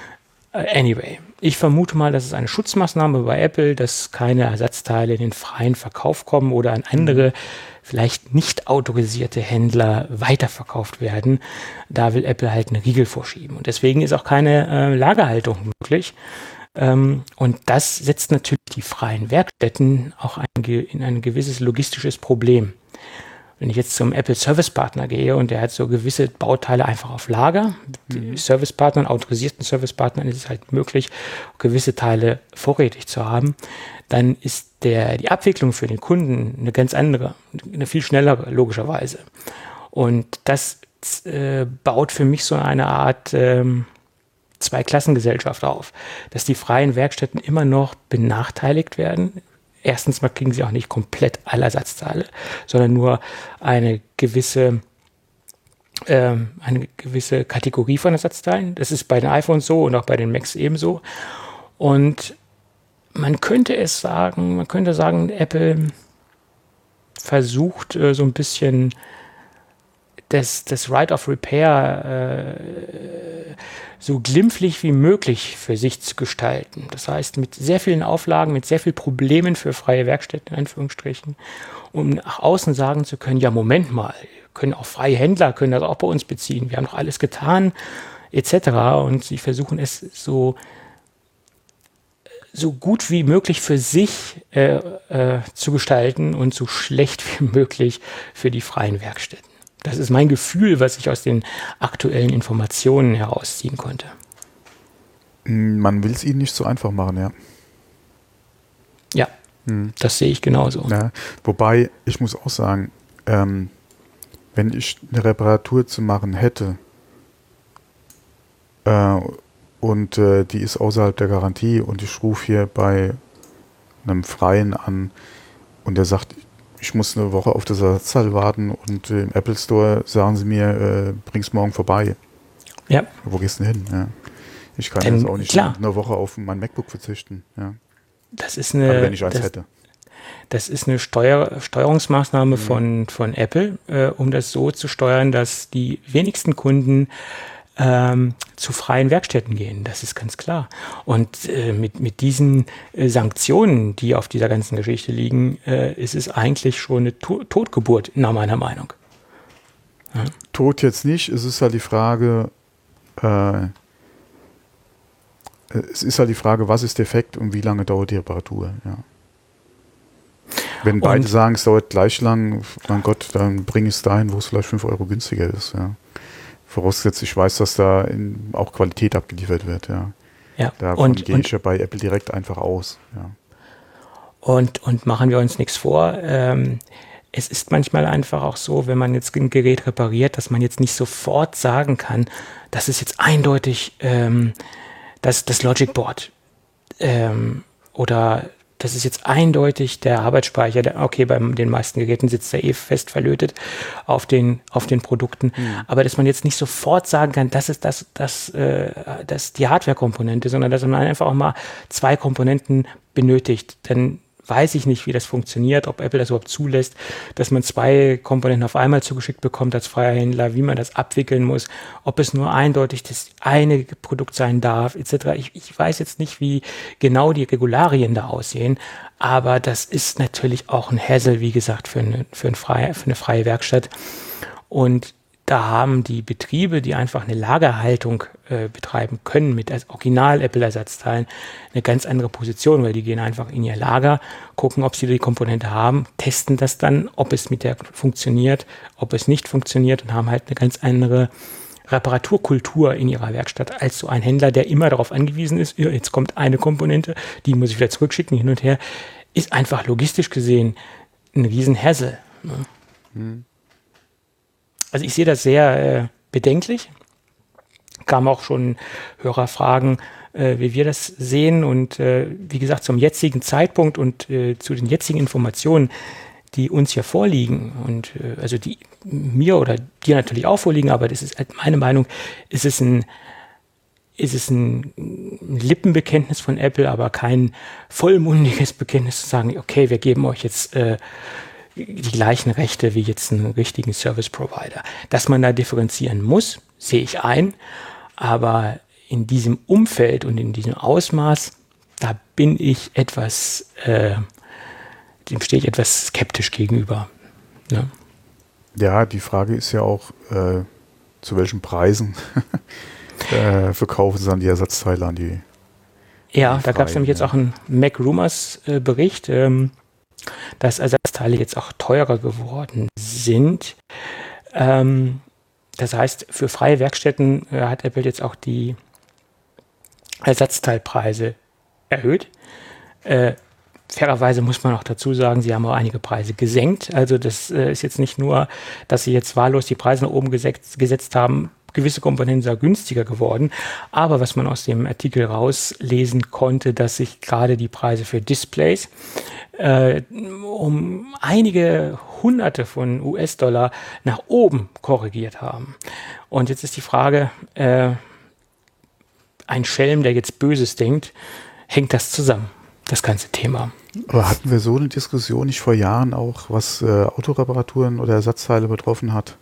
Äh, anyway, ich vermute mal, das ist eine Schutzmaßnahme bei Apple, dass keine Ersatzteile in den freien Verkauf kommen oder an andere, vielleicht nicht autorisierte Händler weiterverkauft werden. Da will Apple halt einen Riegel vorschieben. Und deswegen ist auch keine äh, Lagerhaltung möglich. Ähm, und das setzt natürlich die freien Werkstätten auch ein, in ein gewisses logistisches Problem. Wenn ich jetzt zum Apple Service Partner gehe und der hat so gewisse Bauteile einfach auf Lager, mhm. Servicepartnern, autorisierten Servicepartnern ist es halt möglich, gewisse Teile vorrätig zu haben, dann ist der, die Abwicklung für den Kunden eine ganz andere, eine viel schnellere, logischerweise. Und das äh, baut für mich so eine Art ähm, Zweiklassengesellschaft auf, dass die freien Werkstätten immer noch benachteiligt werden. Erstens mal kriegen sie auch nicht komplett alle Ersatzteile, sondern nur eine gewisse, ähm, eine gewisse Kategorie von Ersatzteilen. Das ist bei den iPhones so und auch bei den Macs ebenso. Und man könnte es sagen, man könnte sagen, Apple versucht äh, so ein bisschen das, das Right of Repair äh, so glimpflich wie möglich für sich zu gestalten. Das heißt, mit sehr vielen Auflagen, mit sehr vielen Problemen für freie Werkstätten, in Anführungsstrichen, um nach außen sagen zu können, ja, Moment mal, können auch freie Händler, können das auch bei uns beziehen, wir haben doch alles getan, et cetera. Und sie versuchen es so, so gut wie möglich für sich äh, äh, zu gestalten und so schlecht wie möglich für die freien Werkstätten. Das ist mein Gefühl, was ich aus den aktuellen Informationen herausziehen konnte. Man will es ihnen nicht so einfach machen, ja. Ja, hm. Das sehe ich genauso. Ja, wobei, ich muss auch sagen, ähm, wenn ich eine Reparatur zu machen hätte äh, und äh, die ist außerhalb der Garantie und ich rufe hier bei einem Freien an und der sagt, ich muss eine Woche auf das Ersatzteil warten und im Apple Store sagen sie mir, äh, bring's morgen vorbei. Ja. Wo gehst du denn hin? Ja. Ich kann ähm, jetzt auch nicht klar. eine Woche auf mein MacBook verzichten. Ja. Das ist eine, aber wenn ich eins das, hätte. Das ist eine Steuer, Steuerungsmaßnahme mhm. von, von Apple, äh, um das so zu steuern, dass die wenigsten Kunden Ähm, zu freien Werkstätten gehen, das ist ganz klar. Und äh, mit, mit diesen äh, Sanktionen, die auf dieser ganzen Geschichte liegen, äh, ist es eigentlich schon eine to- Totgeburt, nach meiner Meinung. Ja. Tot jetzt nicht, es ist halt die Frage, äh, es ist halt die Frage, was ist defekt und wie lange dauert die Reparatur, ja. Wenn beide und, sagen, es dauert gleich lang, mein Gott, dann bringe ich es dahin, wo es vielleicht fünf Euro günstiger ist, ja. Vorausgesetzt, ich weiß, dass da in, auch Qualität abgeliefert wird, ja. Ja. Davon und, gehe ich ja bei Apple direkt einfach aus, ja. Und, und machen wir uns nichts vor, ähm, es ist manchmal einfach auch so, wenn man jetzt ein Gerät repariert, dass man jetzt nicht sofort sagen kann, das ist jetzt eindeutig ähm, das, das Logic Board ähm, oder das ist jetzt eindeutig der Arbeitsspeicher. Der, okay, bei den meisten Geräten sitzt der eh fest verlötet auf den, auf den Produkten. Mhm. Aber dass man jetzt nicht sofort sagen kann, das ist das, das, äh, das die Hardware-Komponente, sondern dass man einfach auch mal zwei Komponenten benötigt. Dann weiß ich nicht, wie das funktioniert, ob Apple das überhaupt zulässt, dass man zwei Komponenten auf einmal zugeschickt bekommt als freier Händler, wie man das abwickeln muss, ob es nur eindeutig das eine Produkt sein darf, et cetera. Ich, ich weiß jetzt nicht, wie genau die Regularien da aussehen, aber das ist natürlich auch ein Hassel, wie gesagt, für eine, für ein freie, für eine freie Werkstatt. Und da haben die Betriebe, die einfach eine Lagerhaltung äh, betreiben können mit als Original-Apple-Ersatzteilen, eine ganz andere Position, weil die gehen einfach in ihr Lager, gucken, ob sie die Komponente haben, testen das dann, ob es mit der funktioniert, ob es nicht funktioniert und haben halt eine ganz andere Reparaturkultur in ihrer Werkstatt als so ein Händler, der immer darauf angewiesen ist, ja, jetzt kommt eine Komponente, die muss ich wieder zurückschicken, hin und her, ist einfach logistisch gesehen ein riesen Hassel. Ne? Hm. Also ich sehe das sehr äh, bedenklich. Kamen auch schon Hörerfragen, äh, wie wir das sehen. Und äh, wie gesagt, zum jetzigen Zeitpunkt und äh, zu den jetzigen Informationen, die uns hier vorliegen, und äh, also die mir oder dir natürlich auch vorliegen, aber das ist halt meine Meinung, ist es ein, ist es ein Lippenbekenntnis von Apple, aber kein vollmundiges Bekenntnis zu sagen, okay, wir geben euch jetzt äh, die gleichen Rechte wie jetzt einen richtigen Service Provider. Dass man da differenzieren muss, sehe ich ein, aber in diesem Umfeld und in diesem Ausmaß, da bin ich etwas, äh, dem stehe ich etwas skeptisch gegenüber. Ja, ja, die Frage ist ja auch, äh, zu welchen Preisen äh, verkaufen sie dann die Ersatzteile an die Ja, die da gab es nämlich ja. jetzt auch einen Mac Rumors äh, Bericht, ähm, dass Ersatzteile jetzt auch teurer geworden sind. Ähm, das heißt, für freie Werkstätten äh, hat Apple jetzt auch die Ersatzteilpreise erhöht. Äh, fairerweise muss man auch dazu sagen, sie haben auch einige Preise gesenkt. Also das äh, ist jetzt nicht nur, dass sie jetzt wahllos die Preise nach oben gesetzt, gesetzt haben. Gewisse Komponenten sind günstiger geworden. Aber was man aus dem Artikel rauslesen konnte, dass sich gerade die Preise für Displays äh, um einige Hunderte von U S-Dollar nach oben korrigiert haben. Und jetzt ist die Frage, äh, ein Schelm, der jetzt Böses denkt, hängt das zusammen, das ganze Thema. Aber hatten wir so eine Diskussion nicht vor Jahren auch, was äh, Autoreparaturen oder Ersatzteile betroffen hat?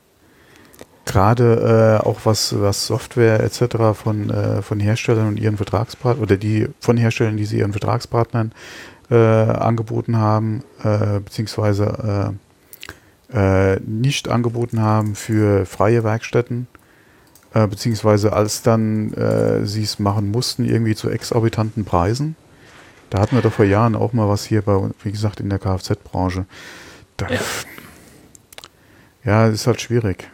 Gerade äh, auch was, was Software et cetera von, äh, von Herstellern und ihren Vertragspartnern oder die von Herstellern, die sie ihren Vertragspartnern äh, angeboten haben, äh, beziehungsweise äh, äh, nicht angeboten haben für freie Werkstätten, äh, beziehungsweise als dann äh, sie es machen mussten, irgendwie zu exorbitanten Preisen. Da hatten wir doch vor Jahren auch mal was hier bei, wie gesagt, in der Kfz-Branche. Da, ja. ja, ist halt schwierig.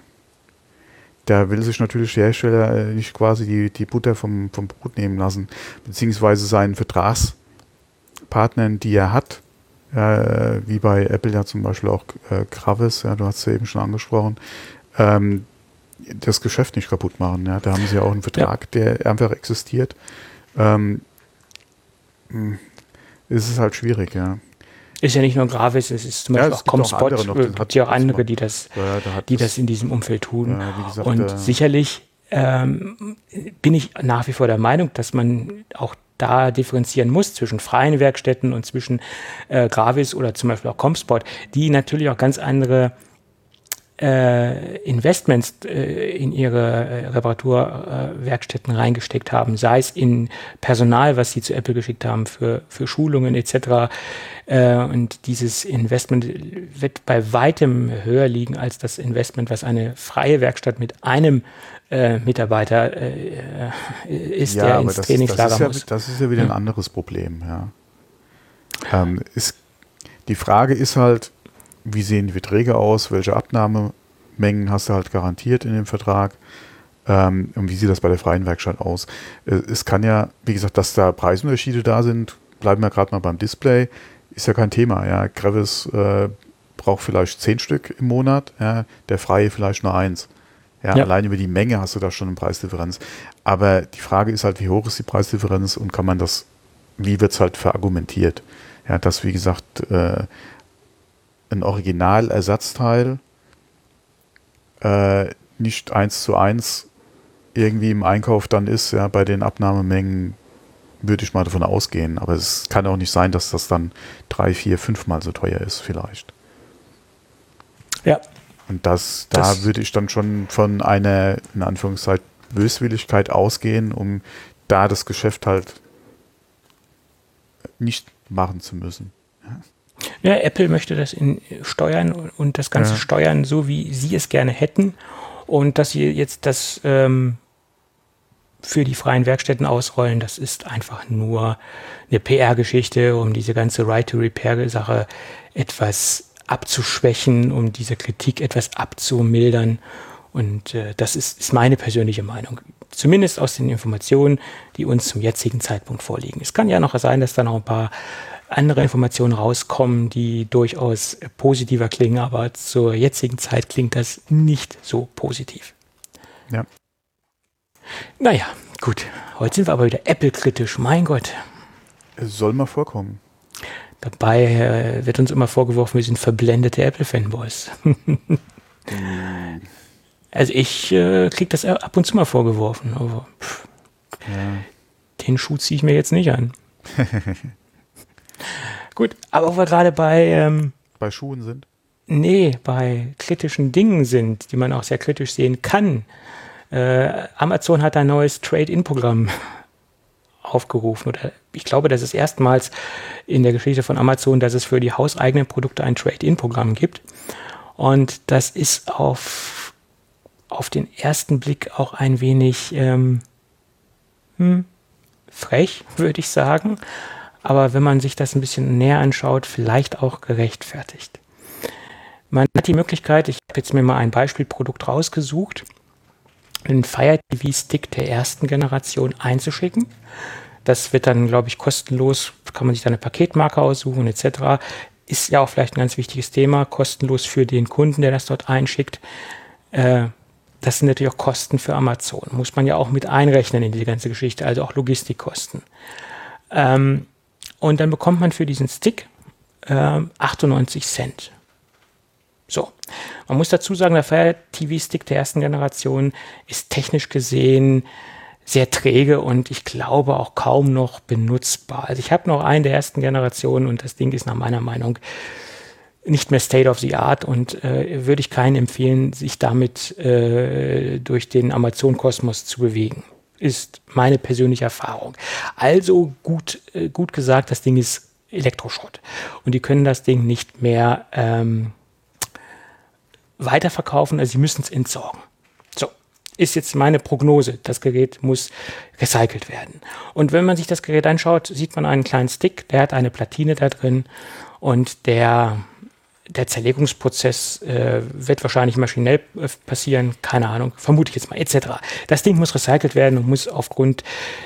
Da will sich natürlich der Hersteller nicht quasi die, die Butter vom, vom Brot nehmen lassen, beziehungsweise seinen Vertragspartnern, die er hat, äh, wie bei Apple ja zum Beispiel auch äh, Gravis, ja, du hast es ja eben schon angesprochen, ähm, das Geschäft nicht kaputt machen. Ja. Da haben sie ja auch einen Vertrag, ja. der einfach existiert. Ähm, es ist halt schwierig, ja. Ist ja nicht nur Gravis, es ist zum Beispiel ja, auch ComSpot, es gibt ja auch andere, die das, ja, da die das, das in diesem Umfeld tun. Ja, wie gesagt, und äh, sicherlich ähm, bin ich nach wie vor der Meinung, dass man auch da differenzieren muss zwischen freien Werkstätten und zwischen äh, Gravis oder zum Beispiel auch ComSpot, die natürlich auch ganz andere äh, Investments äh, in ihre äh, Reparaturwerkstätten äh, reingesteckt haben, sei es in Personal, was sie zu Apple geschickt haben für, für Schulungen et cetera. Äh, und dieses Investment wird bei weitem höher liegen als das Investment, was eine freie Werkstatt mit einem äh, Mitarbeiter äh, ist, ja, der ins das, Trainingslager das ist ja, muss. Das ist ja wieder ja. ein anderes Problem. Ja. Ähm, ist, die Frage ist halt, wie sehen die Verträge aus, welche Abnahmemengen hast du halt garantiert in dem Vertrag ähm, und wie sieht das bei der freien Werkstatt aus? Äh, es kann ja, wie gesagt, dass da Preisunterschiede da sind, bleiben wir gerade mal beim Display, ist ja kein Thema. Ja. Gravis äh, braucht vielleicht zehn Stück im Monat, ja, der freie vielleicht nur eins. Ja, ja. Allein über die Menge hast du da schon eine Preisdifferenz. Aber die Frage ist halt, wie hoch ist die Preisdifferenz und kann man das, wie wird es halt verargumentiert? Ja, dass, wie gesagt, äh, ein Originalersatzteil äh, nicht eins zu eins irgendwie im Einkauf dann ist, ja, bei den Abnahmemengen, würde ich mal davon ausgehen. Aber es kann auch nicht sein, dass das dann drei, vier, fünfmal so teuer ist vielleicht. Ja. Und das, da Das- würde ich dann schon von einer, in Anführungszeichen, Böswilligkeit ausgehen, um da das Geschäft halt nicht machen zu müssen. Ja, Apple möchte das in, steuern und das Ganze Ja. steuern, so wie sie es gerne hätten. Und dass sie jetzt das ähm, für die freien Werkstätten ausrollen, das ist einfach nur eine P R-Geschichte, um diese ganze Right-to-Repair-Sache etwas abzuschwächen, um diese Kritik etwas abzumildern. Und äh, das ist, ist meine persönliche Meinung. Zumindest aus den Informationen, die uns zum jetzigen Zeitpunkt vorliegen. Es kann ja noch sein, dass da noch ein paar andere Informationen rauskommen, die durchaus positiver klingen, aber zur jetzigen Zeit klingt das nicht so positiv. Ja. Naja, gut. Heute sind wir aber wieder Apple-kritisch. Mein Gott. Es soll mal vorkommen. Dabei äh, wird uns immer vorgeworfen, wir sind verblendete Apple-Fanboys. Also ich äh, kriege das ab und zu mal vorgeworfen, aber pff, Ja. den Schuh ziehe ich mir jetzt nicht an. Gut, aber wo wir gerade bei, ähm, Bei Schuhen sind. nee, bei kritischen Dingen sind, die man auch sehr kritisch sehen kann. Äh, Amazon hat ein neues Trade-in-Programm aufgerufen. Oder ich glaube, das ist erstmals in der Geschichte von Amazon, dass es für die hauseigenen Produkte ein Trade-in-Programm gibt. Und das ist auf, auf den ersten Blick auch ein wenig ähm, hm, frech, würde ich sagen. Aber wenn man sich das ein bisschen näher anschaut, vielleicht auch gerechtfertigt. Man hat die Möglichkeit, ich habe jetzt mir mal ein Beispielprodukt rausgesucht, einen Fire T V-Stick der ersten Generation einzuschicken. Das wird dann, glaube ich, kostenlos, kann man sich da eine Paketmarke aussuchen et cetera. Ist ja auch vielleicht ein ganz wichtiges Thema, kostenlos für den Kunden, der das dort einschickt. Äh, das sind natürlich auch Kosten für Amazon. Muss man ja auch mit einrechnen in die ganze Geschichte, also auch Logistikkosten. Ähm, und dann bekommt man für diesen Stick äh, achtundneunzig Cent. So, man muss dazu sagen, der Fire T V-Stick der ersten Generation ist technisch gesehen sehr träge und ich glaube auch kaum noch benutzbar. Also ich habe noch einen der ersten Generationen und das Ding ist nach meiner Meinung nicht mehr State of the Art und äh, würde ich keinen empfehlen, sich damit äh, durch den Amazon-Kosmos zu bewegen. Ist meine persönliche Erfahrung. Also gut, äh, gut gesagt, das Ding ist Elektroschrott und die können das Ding nicht mehr ähm, weiterverkaufen, also sie müssen es entsorgen. So, ist jetzt meine Prognose. Das Gerät muss recycelt werden. Und wenn man sich das Gerät anschaut, sieht man einen kleinen Stick, der hat eine Platine da drin und der, der Zerlegungsprozess äh, wird wahrscheinlich maschinell äh, passieren, keine Ahnung, vermute ich jetzt mal, et cetera. Das Ding muss recycelt werden und muss aufgrund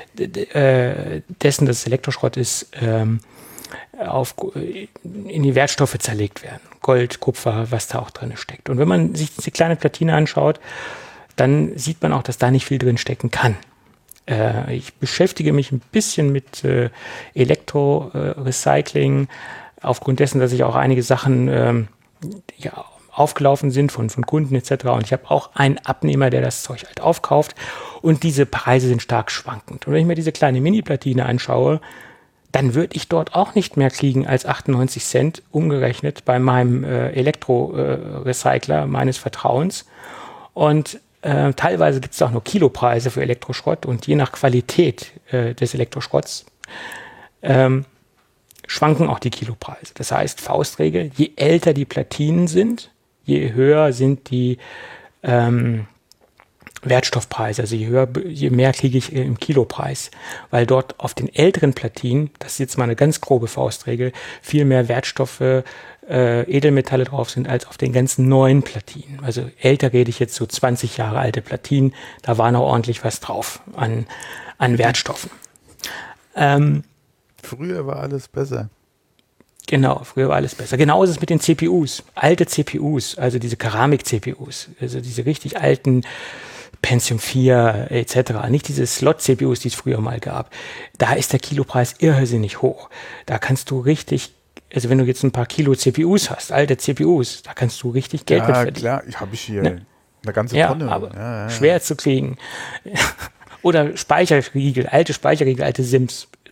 äh, dessen, dass es Elektroschrott ist, ähm, auf, in die Wertstoffe zerlegt werden. Gold, Kupfer, was da auch drin steckt. Und wenn man sich diese kleine Platine anschaut, dann sieht man auch, dass da nicht viel drin stecken kann. Äh, ich beschäftige mich ein bisschen mit äh, Elektrorecycling, äh, aufgrund dessen, dass ich auch einige Sachen ähm, ja, aufgelaufen sind von, von Kunden et cetera. Und ich habe auch einen Abnehmer, der das Zeug halt aufkauft. Und diese Preise sind stark schwankend. Und wenn ich mir diese kleine Mini-Platine anschaue, dann würde ich dort auch nicht mehr kriegen als achtundneunzig Cent umgerechnet bei meinem äh, Elektrorecycler äh, meines Vertrauens. Und äh, teilweise gibt es auch nur Kilopreise für Elektroschrott und je nach Qualität äh, des Elektroschrotts ähm, schwanken auch die Kilopreise. Das heißt, Faustregel, je älter die Platinen sind, je höher sind die ähm, Wertstoffpreise, also je höher, je mehr kriege ich im Kilopreis, weil dort auf den älteren Platinen, das ist jetzt mal eine ganz grobe Faustregel, viel mehr Wertstoffe, äh, Edelmetalle drauf sind als auf den ganzen neuen Platinen. Also älter rede ich jetzt so zwanzig Jahre alte Platinen, da war noch ordentlich was drauf an, an Wertstoffen. Ähm, Früher war alles besser. Genau, früher war alles besser. Genau ist es mit den C P Us. Alte C P Us, also diese Keramik-C P Us, also diese richtig alten Pentium vier et cetera. Nicht diese Slot-C P Us, die es früher mal gab. Da ist der Kilopreis irrsinnig hoch. Da kannst du richtig, also wenn du jetzt ein paar Kilo C P Us hast, alte C P Us, da kannst du richtig Geld Ja, mit verdienen. klar, habe ich hier Ne? eine ganze Ja, Tonne. aber Ja, ja, schwer zu kriegen. Oder Speicherriegel, alte Speicherriegel, alte Sims.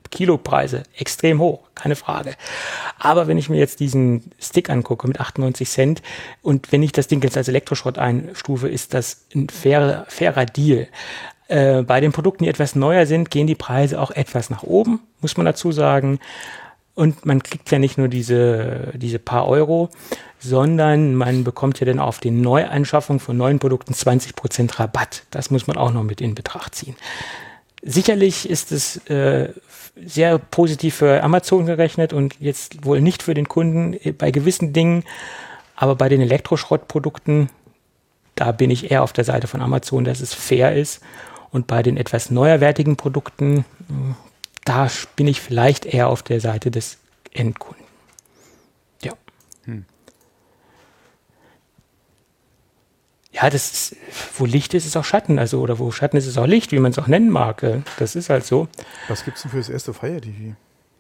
Kilopreise extrem hoch, keine Frage. Aber wenn ich mir jetzt diesen Stick angucke mit achtundneunzig Cent und wenn ich das Ding jetzt als Elektroschrott einstufe, ist das ein fairer, fairer Deal. Äh, bei den Produkten, die etwas neuer sind, gehen die Preise auch etwas nach oben, muss man dazu sagen. Und man kriegt ja nicht nur diese, diese paar Euro, sondern man bekommt ja dann auf die Neuanschaffung von neuen Produkten zwanzig Prozent Rabatt. Das muss man auch noch mit in Betracht ziehen. Sicherlich ist es äh, sehr positiv für Amazon gerechnet und jetzt wohl nicht für den Kunden bei gewissen Dingen, aber bei den Elektroschrottprodukten, da bin ich eher auf der Seite von Amazon, dass es fair ist. Und bei den etwas neuerwertigen Produkten, da bin ich vielleicht eher auf der Seite des Endkunden. Ja. Hm. Ja, das ist, wo Licht ist, ist auch Schatten. Also, oder wo Schatten ist, ist auch Licht, wie man es auch nennen mag. Das ist halt so. Was gibt es denn für das erste Fire T V?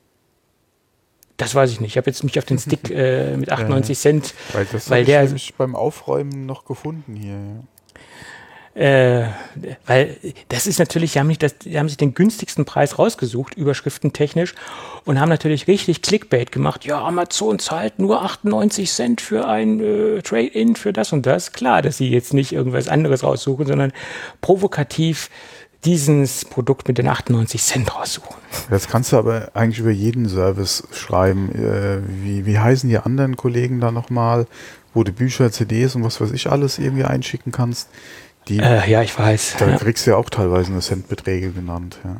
Das weiß ich nicht. Ich habe jetzt mich auf den Stick äh, mit achtundneunzig Cent. Weil das weil habe der ich nämlich beim Aufräumen noch gefunden hier. Ja. Äh, weil das ist natürlich, die haben, nicht das, die haben sich den günstigsten Preis rausgesucht, überschriftentechnisch, und haben natürlich richtig Clickbait gemacht. Ja, Amazon zahlt nur achtundneunzig Cent für ein äh, Trade-in für das und das. Klar, dass sie jetzt nicht irgendwas anderes raussuchen, sondern provokativ dieses Produkt mit den achtundneunzig Cent raussuchen. Das kannst du aber eigentlich über jeden Service schreiben. Äh, wie, wie heißen die anderen Kollegen da nochmal, wo du Bücher, C Ds und was weiß ich alles irgendwie einschicken kannst? Die, äh, ja, ich weiß. Da ja. kriegst du ja auch teilweise eine Centbeträge genannt. Ja.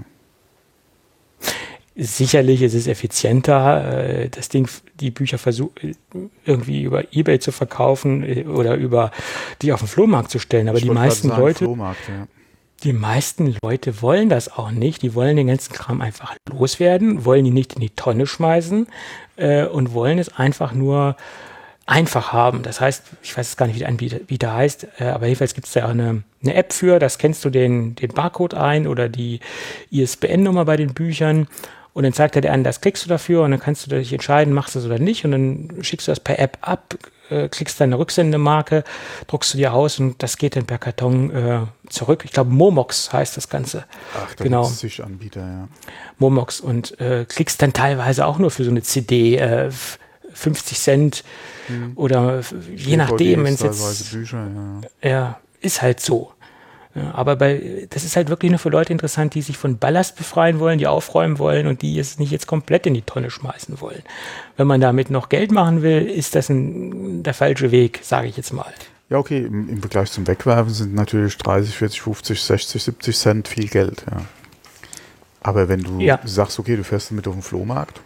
Sicherlich ist es effizienter, das Ding, die Bücher versuch, irgendwie über eBay zu verkaufen oder über die auf den Flohmarkt zu stellen. Aber ich die meisten sagen, Leute, Flohmarkt, ja. die meisten Leute wollen das auch nicht. Die wollen den ganzen Kram einfach loswerden, wollen ihn nicht in die Tonne schmeißen äh, und wollen es einfach nur einfach haben. Das heißt, ich weiß jetzt gar nicht, wie der Anbieter heißt, äh, aber jedenfalls gibt es da auch eine, eine App für, das kennst du den, den Barcode ein oder die I S B N-Nummer bei den Büchern und dann zeigt er dir an, das klickst du dafür und dann kannst du dich entscheiden, machst du es oder nicht und dann schickst du das per App ab, äh, klickst deine Rücksendemarke, druckst du dir aus und das geht dann per Karton äh, zurück. Ich glaube, Momox heißt das Ganze. Ach, da genau. gibt es sich Anbieter, ja. Momox und äh, klickst dann teilweise auch nur für so eine C D äh, fünfzig Cent hm. oder je nachdem, wenn es jetzt Bücher, ja. ja, ist halt so. Ja, aber bei, das ist halt wirklich nur für Leute interessant, die sich von Ballast befreien wollen, die aufräumen wollen und die es nicht jetzt komplett in die Tonne schmeißen wollen. Wenn man damit noch Geld machen will, ist das ein, der falsche Weg, sage ich jetzt mal. Ja, okay, im, im Vergleich zum Wegwerfen sind natürlich dreißig, vierzig, fünfzig, sechzig, siebzig Cent viel Geld. Ja. Aber wenn du ja. sagst, okay, du fährst damit auf den Flohmarkt,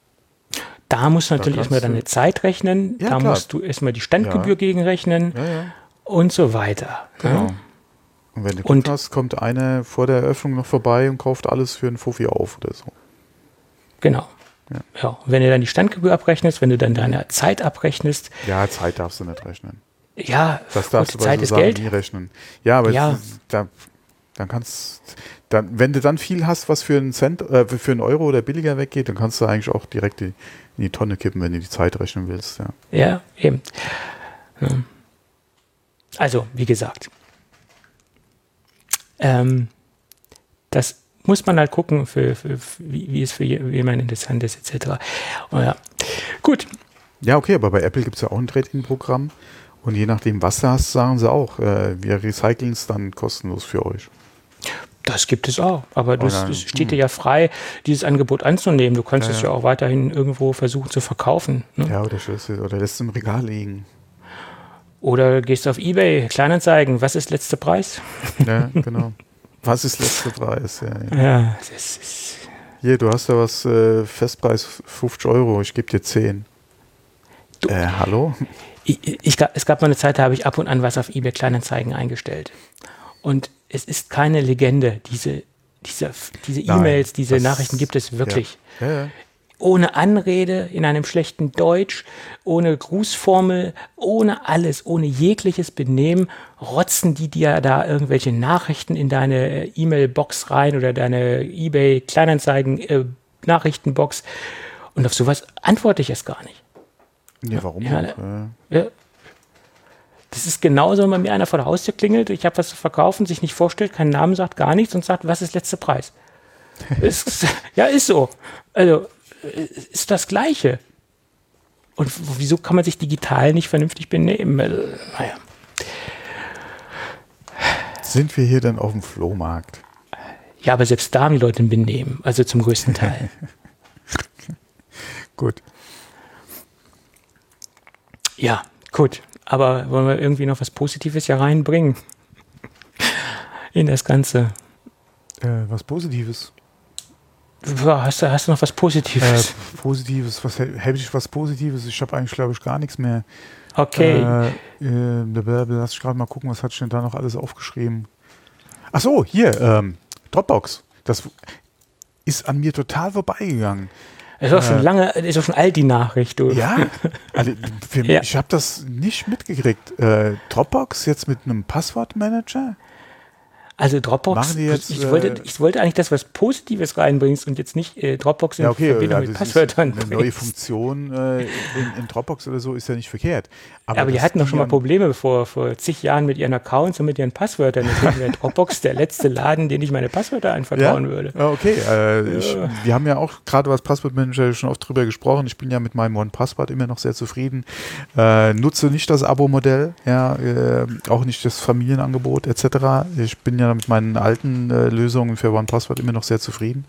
da musst du natürlich erstmal deine Zeit rechnen, ja, da klar. musst du erstmal die Standgebühr ja. gegenrechnen ja, ja. und so weiter. Genau. Ja. Und wenn du Glück und, hast, kommt einer vor der Eröffnung noch vorbei und kauft alles für einen Fuffi auf oder so. Genau. Ja. Ja. Und wenn du dann die Standgebühr abrechnest, wenn du dann deine Zeit abrechnest. Ja, Zeit darfst du nicht rechnen. Ja, das darfst du bei Zeit so ist Sachen Geld. nie rechnen. Ja, aber ja. Ist, da, dann kannst dann, wenn du dann viel hast, was für einen Cent, äh, für einen Euro oder billiger weggeht, dann kannst du eigentlich auch direkt die, in die Tonne kippen, wenn du die Zeit rechnen willst. Ja, ja eben. Also, wie gesagt, ähm, das muss man halt gucken, für, für, für, wie, wie es für jemanden interessant ist, et cetera. Oh, ja. Gut. Ja, okay, aber bei Apple gibt es ja auch ein Trade-in-Programm und je nachdem, was du hast, sagen sie auch, äh, wir recyceln es dann kostenlos für euch. Das gibt es auch, aber das, dann, das steht dir ja frei, dieses Angebot anzunehmen. Du kannst ja, es ja auch weiterhin irgendwo versuchen zu verkaufen. Ne? Ja, oder, oder lässt es im Regal liegen. Oder gehst du auf eBay, Kleinanzeigen, was ist letzter Preis? Ja, genau. Was ist letzter Preis? Ja, ja. ja das ist hier, du hast ja was, äh, Festpreis fünfzig Euro, ich gebe dir zehn. Du, äh, hallo? Ich, ich, es gab mal eine Zeit, da habe ich ab und an was auf eBay Kleinanzeigen eingestellt. Und es ist keine Legende, diese, diese, diese E-Mails, diese das, Nachrichten gibt es wirklich. Ja. Ja, ja. Ohne Anrede, in einem schlechten Deutsch, ohne Grußformel, ohne alles, ohne jegliches Benehmen, rotzen die dir da irgendwelche Nachrichten in deine E-Mail-Box rein oder deine eBay-Kleinanzeigen-Nachrichtenbox. Und auf sowas antworte ich erst gar nicht. Ja, warum ja, nicht? Ja. Das ist genauso, wenn bei mir einer vor der Haustür klingelt, ich habe was zu verkaufen, sich nicht vorstellt, keinen Namen sagt, gar nichts und sagt, was ist letzter Preis? ist, ja, ist so. Also, ist das Gleiche. Und wieso kann man sich digital nicht vernünftig benehmen? Also, naja. Sind wir hier dann auf dem Flohmarkt? Ja, aber selbst da haben die Leute ein Benehmen, also zum größten Teil. Gut. Ja, gut. Aber wollen wir irgendwie noch was Positives hier reinbringen? In das Ganze. Äh, was Positives? Hast du, hast du noch was Positives? Äh, Positives, was habe ich was Positives? Ich habe eigentlich, glaube ich, gar nichts mehr. Okay. Äh, äh, lass ich gerade mal gucken, was hat ich denn da noch alles aufgeschrieben? Ach so, hier, ähm, Dropbox. Das ist an mir total vorbeigegangen. Es ist auch schon lange, ist auch schon alt, die Nachricht. Du. Ja, also für mich, Ja. ich habe das nicht mitgekriegt. Äh, Dropbox jetzt mit einem Passwortmanager? Also Dropbox, Machen die jetzt, ich, wollte, äh, ich wollte eigentlich, dass du was Positives reinbringst und jetzt nicht äh, Dropbox in Ja, okay, Verbindung ja, mit das Passwörtern ist eine bringst. neue Funktion äh, in, in Dropbox oder so ist ja nicht verkehrt. Aber, aber die das hatten doch schon mal an- Probleme vor, vor zig Jahren mit ihren Accounts und mit ihren Passwörtern. Deswegen wäre Dropbox der letzte Laden, den ich meine Passwörter anvertrauen ja? würde. Ja, okay. Äh, Ja. Ich, wir haben ja auch gerade was Passwortmanager schon oft drüber gesprochen. Ich bin ja mit meinem One-Passwort immer noch sehr zufrieden. Äh, nutze nicht das Abo-Modell, ja, äh, auch nicht das Familienangebot et cetera. Ich bin ja mit meinen alten äh, Lösungen für One-Passwort immer noch sehr zufrieden.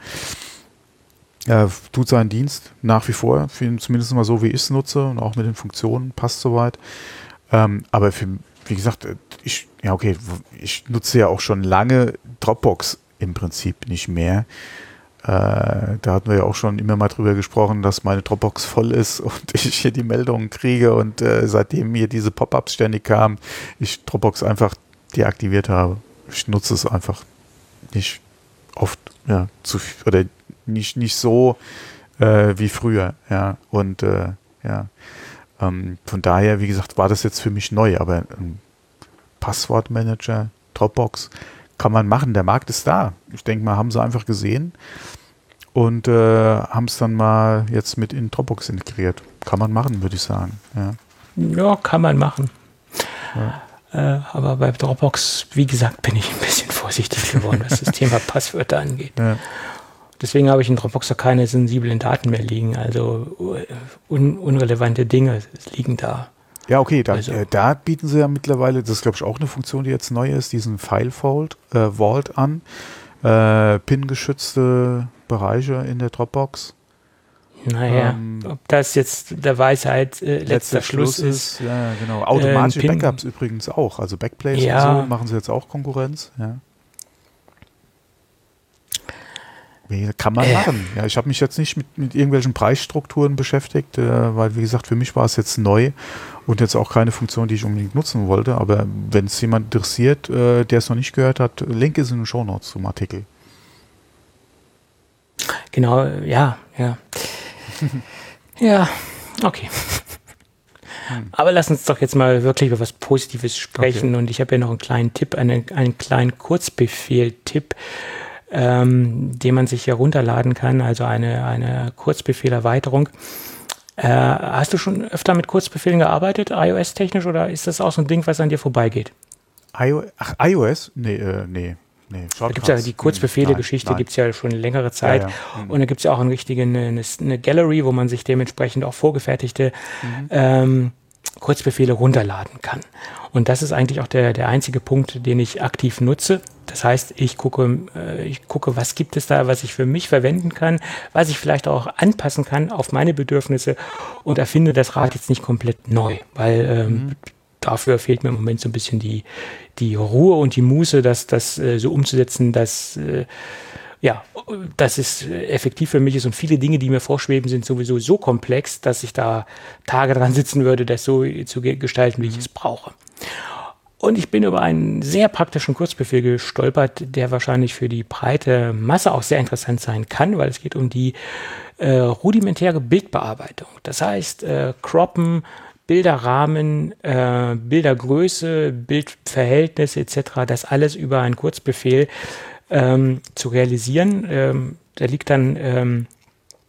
Äh, tut seinen Dienst nach wie vor, für, zumindest mal so, wie ich es nutze und auch mit den Funktionen, passt soweit. Ähm, aber für, wie gesagt, ich, ja okay, ich nutze ja auch schon lange Dropbox im Prinzip nicht mehr. Äh, da hatten wir ja auch schon immer mal drüber gesprochen, dass meine Dropbox voll ist und ich hier die Meldungen kriege und äh, seitdem mir diese Pop-ups ständig kamen, ich Dropbox einfach deaktiviert habe. Ich nutze es einfach nicht oft, ja, zu viel, oder nicht, nicht so äh, wie früher, ja, und äh, ja, ähm, von daher, wie gesagt, war das jetzt für mich neu, aber ein Passwortmanager, Dropbox, kann man machen, der Markt ist da. Ich denke mal, haben sie einfach gesehen und äh, haben es dann mal jetzt mit in Dropbox integriert. Kann man machen, würde ich sagen, ja. Ja, kann man machen. Ja. Äh, aber bei Dropbox, wie gesagt, bin ich ein bisschen vorsichtig geworden, was das Thema Passwörter angeht. Ja. Deswegen habe ich in Dropbox da keine sensiblen Daten mehr liegen. Also un unrelevante Dinge liegen da. Ja, okay, da, Also- äh, da bieten sie ja mittlerweile, das ist glaube ich auch eine Funktion, die jetzt neu ist, diesen File Vault, äh, Vault an. Äh, PIN-geschützte Bereiche in der Dropbox. Naja, Ähm, ob das jetzt der Weisheit äh, letzter Schluss ist. Ja, genau. Automatische Ähm, Pin- Backups übrigens auch. Also Backplace Ja. und so machen sie jetzt auch Konkurrenz. Ja. Wie kann man Äh. machen. Ja, ich habe mich jetzt nicht mit, mit irgendwelchen Preisstrukturen beschäftigt, äh, weil wie gesagt, für mich war es jetzt neu und jetzt auch keine Funktion, die ich unbedingt nutzen wollte. Aber wenn es jemand interessiert, äh, der es noch nicht gehört hat, Link ist in den Shownotes zum Artikel. Genau, ja, ja. Ja, okay. Aber lass uns doch jetzt mal wirklich über was Positives sprechen. Okay. Und ich habe ja noch einen kleinen Tipp, einen, einen kleinen Kurzbefehl-Tipp, ähm, den man sich herunterladen kann, also eine, eine Kurzbefehlerweiterung. Äh, hast du schon öfter mit Kurzbefehlen gearbeitet, iOS-technisch, oder ist das auch so ein Ding, was an dir vorbeigeht? iO Ach, iOS? Nee, äh, nee. nee. Da gibt es ja die Kurzbefehle-Geschichte, gibt es ja schon längere Zeit. Ja, ja. Mhm. Und da gibt es ja auch eine richtige eine, eine, eine Gallery, wo man sich dementsprechend auch vorgefertigte Mhm. ähm, Kurzbefehle runterladen kann. Und das ist eigentlich auch der, der einzige Punkt, den ich aktiv nutze. Das heißt, ich gucke, äh, ich gucke, was gibt es da, was ich für mich verwenden kann, was ich vielleicht auch anpassen kann auf meine Bedürfnisse und erfinde das Rad jetzt nicht komplett neu, weil ähm, Mhm. dafür fehlt mir im Moment so ein bisschen die, die Ruhe und die Muße, das, das äh, so umzusetzen, dass, äh, ja, dass es äh, effektiv für mich ist. Und viele Dinge, die mir vorschweben, sind sowieso so komplex, dass ich da Tage dran sitzen würde, das so zu ge- gestalten, wie ich es brauche. Und ich bin über einen sehr praktischen Kurzbefehl gestolpert, der wahrscheinlich für die breite Masse auch sehr interessant sein kann, weil es geht um die äh, rudimentäre Bildbearbeitung. Das heißt, äh, croppen, Bilderrahmen, äh, Bildergröße, Bildverhältnisse et cetera, das alles über einen Kurzbefehl ähm, zu realisieren. Ähm, der liegt dann ähm,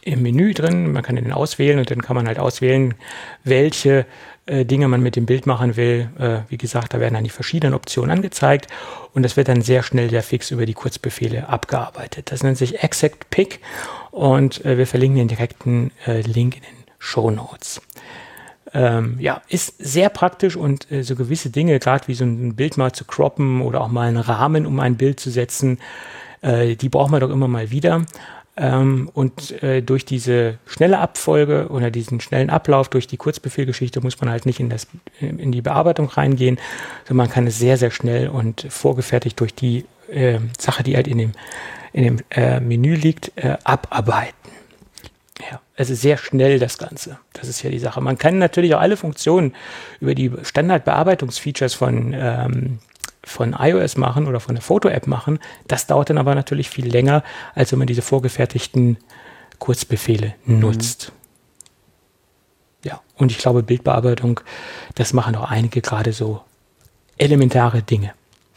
im Menü drin. Man kann den auswählen und dann kann man halt auswählen, welche äh, Dinge man mit dem Bild machen will. Äh, wie gesagt, da werden dann die verschiedenen Optionen angezeigt und das wird dann sehr schnell, sehr fix über die Kurzbefehle abgearbeitet. Das nennt sich Exact Pick und äh, wir verlinken den direkten äh, Link in den Shownotes. Ähm, ja, ist sehr praktisch und äh, so gewisse Dinge, gerade wie so ein Bild mal zu croppen oder auch mal einen Rahmen um ein Bild zu setzen, äh, die braucht man doch immer mal wieder. Ähm, und äh, durch diese schnelle Abfolge oder diesen schnellen Ablauf durch die Kurzbefehlgeschichte muss man halt nicht in, das, in die Bearbeitung reingehen, sondern man kann es sehr, sehr schnell und vorgefertigt durch die äh, Sache, die halt in dem, in dem äh, Menü liegt, äh, abarbeiten. Ja, also sehr schnell das Ganze. Das ist ja die Sache. Man kann natürlich auch alle Funktionen über die Standardbearbeitungsfeatures von, ähm, von iOS machen oder von der Foto-App machen. Das dauert dann aber natürlich viel länger, als wenn man diese vorgefertigten Kurzbefehle mhm. nutzt. Ja, und ich glaube, Bildbearbeitung, das machen auch einige gerade so elementare Dinge.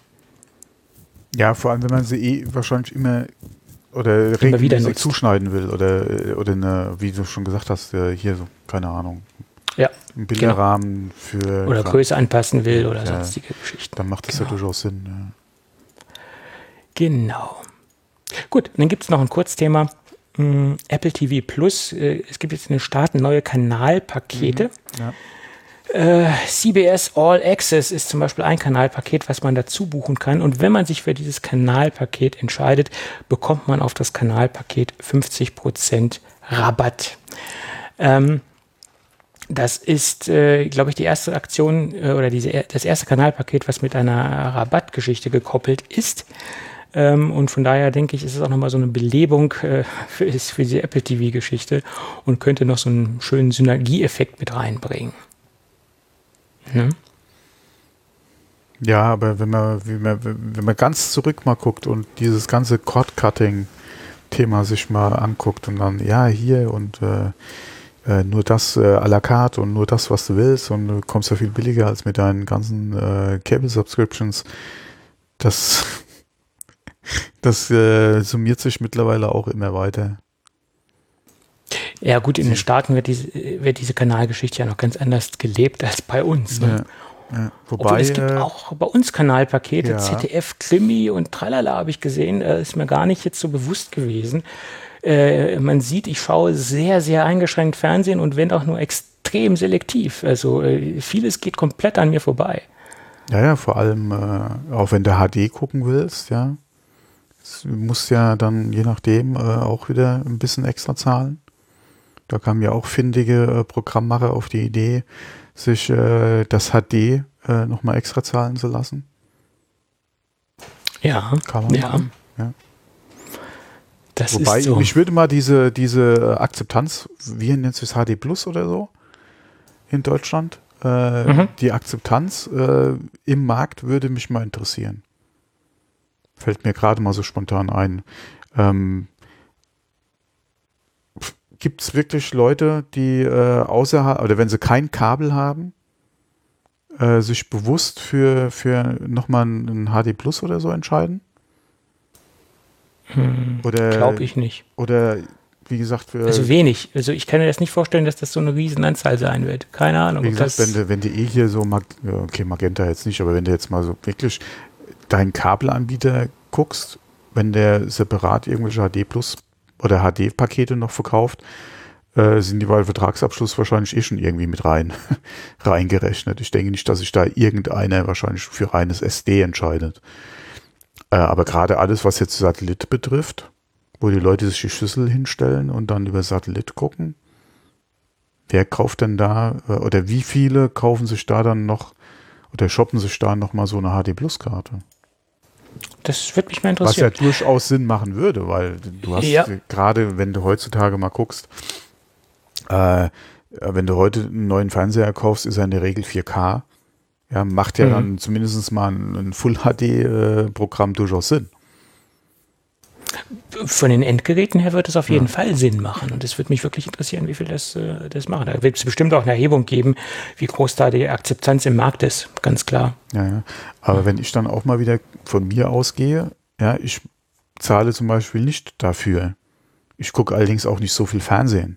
Ja, vor allem, wenn man sie eh wahrscheinlich immer oder regelmäßig zuschneiden will oder, oder eine, wie du schon gesagt hast, hier so, keine Ahnung, ja, einen Bilderrahmen genau. für... Oder Größe anpassen will oder ja, sonstige Geschichten. Dann macht das genau. ja durchaus Sinn. Ja. Genau. Gut, dann gibt es noch ein Kurzthema. Mm, Apple T V Plus. Äh, es gibt jetzt in den Staaten neue Kanalpakete. Mhm, ja. Äh, C B S All Access ist zum Beispiel ein Kanalpaket, was man dazu buchen kann. Und wenn man sich für dieses Kanalpaket entscheidet, bekommt man auf das Kanalpaket fünfzig Prozent Rabatt. Ähm, das ist, äh, glaube ich, die erste Aktion äh, oder diese, das erste Kanalpaket, was mit einer Rabattgeschichte gekoppelt ist. Ähm, und von daher denke ich, ist es auch nochmal so eine Belebung äh, für, für diese Apple T V-Geschichte und könnte noch so einen schönen Synergieeffekt mit reinbringen. Hm? Ja, aber wenn man, wenn man, wenn man ganz zurück mal guckt und dieses ganze Cord-Cutting-Thema sich mal anguckt und dann, ja, hier und äh, äh, nur das äh, à la carte und nur das, was du willst und du kommst ja viel billiger als mit deinen ganzen äh, Cable-Subscriptions, das, das äh, summiert sich mittlerweile auch immer weiter. Ja gut, in den Staaten wird diese, wird diese Kanalgeschichte ja noch ganz anders gelebt als bei uns. Ne? Ja, ja. Wobei, Obwohl, es gibt äh, auch bei uns Kanalpakete, ja. Z D F, Krimi und Tralala habe ich gesehen, äh, ist mir gar nicht jetzt so bewusst gewesen. Äh, man sieht, ich schaue sehr, sehr eingeschränkt Fernsehen und wenn auch nur extrem selektiv. Also äh, vieles geht komplett an mir vorbei. Ja, ja, vor allem äh, auch wenn du H D gucken willst, ja. Du musst ja dann je nachdem äh, auch wieder ein bisschen extra zahlen. Da kamen ja auch findige äh, Programmmacher auf die Idee, sich äh, das H D äh, nochmal extra zahlen zu lassen. Ja, kann man ja. machen. Ja. Das Wobei, ist so. Ich würde mal diese, diese Akzeptanz, wie nennt es H D Plus oder so in Deutschland, äh, mhm. die Akzeptanz äh, im Markt würde mich mal interessieren. Fällt mir gerade mal so spontan ein. Ähm, Gibt es wirklich Leute, die äh, außerhalb, oder wenn sie kein Kabel haben, äh, sich bewusst für, für nochmal ein H D Plus oder so entscheiden? Hm, glaube ich nicht. Oder wie gesagt, für. Also wenig. Also ich kann mir das nicht vorstellen, dass das so eine Riesenanzahl sein wird. Keine Ahnung. Wie gesagt, wenn du, wenn du eh hier so, Mag- okay, Magenta jetzt nicht, aber wenn du jetzt mal so wirklich deinen Kabelanbieter guckst, wenn der separat irgendwelche H D Plus oder H D-Pakete noch verkauft, äh, sind die bei Vertragsabschluss wahrscheinlich eh schon irgendwie mit rein reingerechnet. Ich denke nicht, dass sich da irgendeiner wahrscheinlich für reines S D entscheidet. Äh, aber gerade alles, was jetzt Satellit betrifft, wo die Leute sich die Schüssel hinstellen und dann über Satellit gucken, wer kauft denn da, äh, oder wie viele kaufen sich da dann noch oder shoppen sich da nochmal so eine H D-Plus-Karte? Das würde mich mal interessieren. Was ja durchaus Sinn machen würde, weil du hast ja. gerade, wenn du heutzutage mal guckst, äh, wenn du heute einen neuen Fernseher kaufst, ist er in der Regel vier K. Ja, macht ja mhm. dann zumindest mal ein, ein Full-H D-Programm durchaus Sinn. Von den Endgeräten her wird es auf jeden ja. Fall Sinn machen. Und es würde mich wirklich interessieren, wie viel das, äh, das machen. Da wird es bestimmt auch eine Erhebung geben, wie groß da die Akzeptanz im Markt ist. Ganz klar. Ja, ja. Aber ja. wenn ich dann auch mal wieder von mir ausgehe, ja, ich zahle zum Beispiel nicht dafür Ich gucke allerdings auch nicht so viel Fernsehen.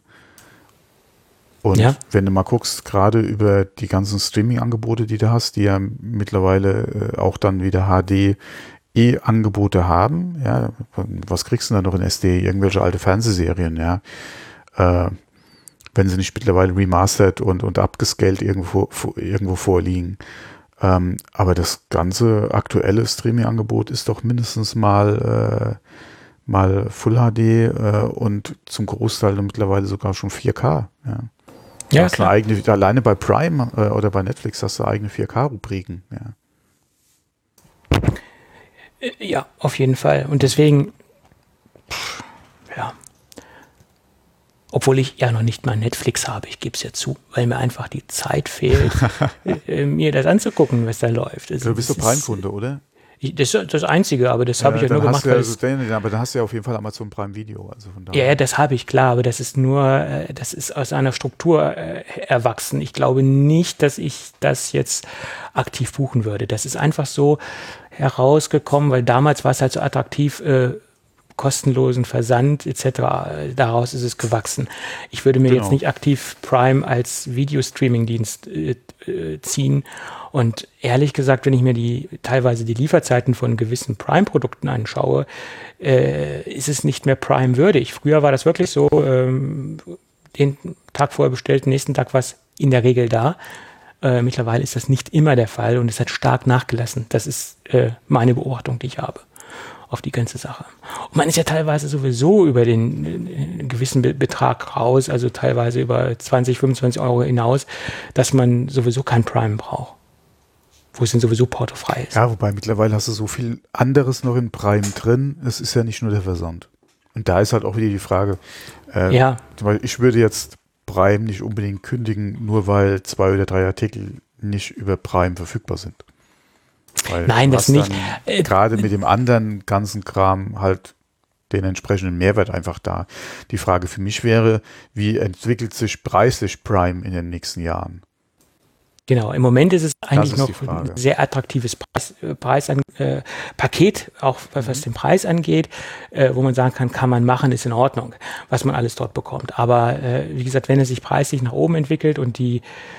Und ja. wenn du mal guckst, gerade über die ganzen Streaming-Angebote, die du hast, die ja mittlerweile äh, auch dann wieder H D E-Angebote haben, ja, was kriegst du denn da noch in S D? Irgendwelche alte Fernsehserien, ja. Äh, wenn sie nicht mittlerweile remastered und, und abgescaled irgendwo, irgendwo vorliegen. Ähm, aber das ganze aktuelle Streaming-Angebot ist doch mindestens mal, äh, mal Full H D äh, und zum Großteil mittlerweile sogar schon vier K. Ja, ja hast eine eigene, alleine bei Prime äh, oder bei Netflix hast du eigene vier K-Rubriken. Ja. Ja, auf jeden Fall. Und deswegen, pff, ja, obwohl ich ja noch nicht mal Netflix habe, ich gebe es ja zu, weil mir einfach die Zeit fehlt, äh, mir das anzugucken, was da läuft. Also, du bist doch Prime-Kunde, oder? Ich, das ist das Einzige, aber das habe ja, ich ja nur gemacht. Ja, weil also, den, aber da hast du ja auf jeden Fall Amazon Prime Video. Also von daher. Ja, ja, das habe ich, klar, aber das ist nur, äh, das ist aus einer Struktur äh, erwachsen. Ich glaube nicht, dass ich das jetzt aktiv buchen würde. Das ist einfach so herausgekommen, weil damals war es halt so attraktiv, äh, kostenlosen Versand et cetera. Daraus ist es gewachsen. Ich würde mir genau. jetzt nicht aktiv Prime als Videostreaming-Dienst äh, äh, ziehen. Und ehrlich gesagt, wenn ich mir die teilweise die Lieferzeiten von gewissen Prime-Produkten anschaue, äh, ist es nicht mehr Prime-würdig. Früher war das wirklich so, ähm, den Tag vorher bestellt, nächsten Tag war es in der Regel da. Äh, mittlerweile ist das nicht immer der Fall und es hat stark nachgelassen. Das ist äh, meine Beobachtung, die ich habe auf die ganze Sache. Und man ist ja teilweise sowieso über den äh, gewissen Be- Betrag raus, also teilweise über zwanzig, fünfundzwanzig Euro hinaus, dass man sowieso kein Prime braucht, wo es dann sowieso portofrei ist. Ja, wobei mittlerweile hast du so viel anderes noch in Prime drin. Es ist ja nicht nur der Versand. Und da ist halt auch wieder die Frage, äh, ja. weil ich würde jetzt Prime nicht unbedingt kündigen, nur weil zwei oder drei Artikel nicht über Prime verfügbar sind. Weil Nein, das nicht. Äh, gerade mit dem anderen ganzen Kram halt den entsprechenden Mehrwert einfach da. Die Frage für mich wäre, wie entwickelt sich preislich Prime in den nächsten Jahren? Genau, im Moment ist es eigentlich ist noch ein sehr attraktives Preis, äh, Preis an, äh, Paket, auch was mhm. den Preis angeht, äh, wo man sagen kann, kann man machen, ist in Ordnung, was man alles dort bekommt. Aber äh, wie gesagt, wenn es sich preislich nach oben entwickelt und die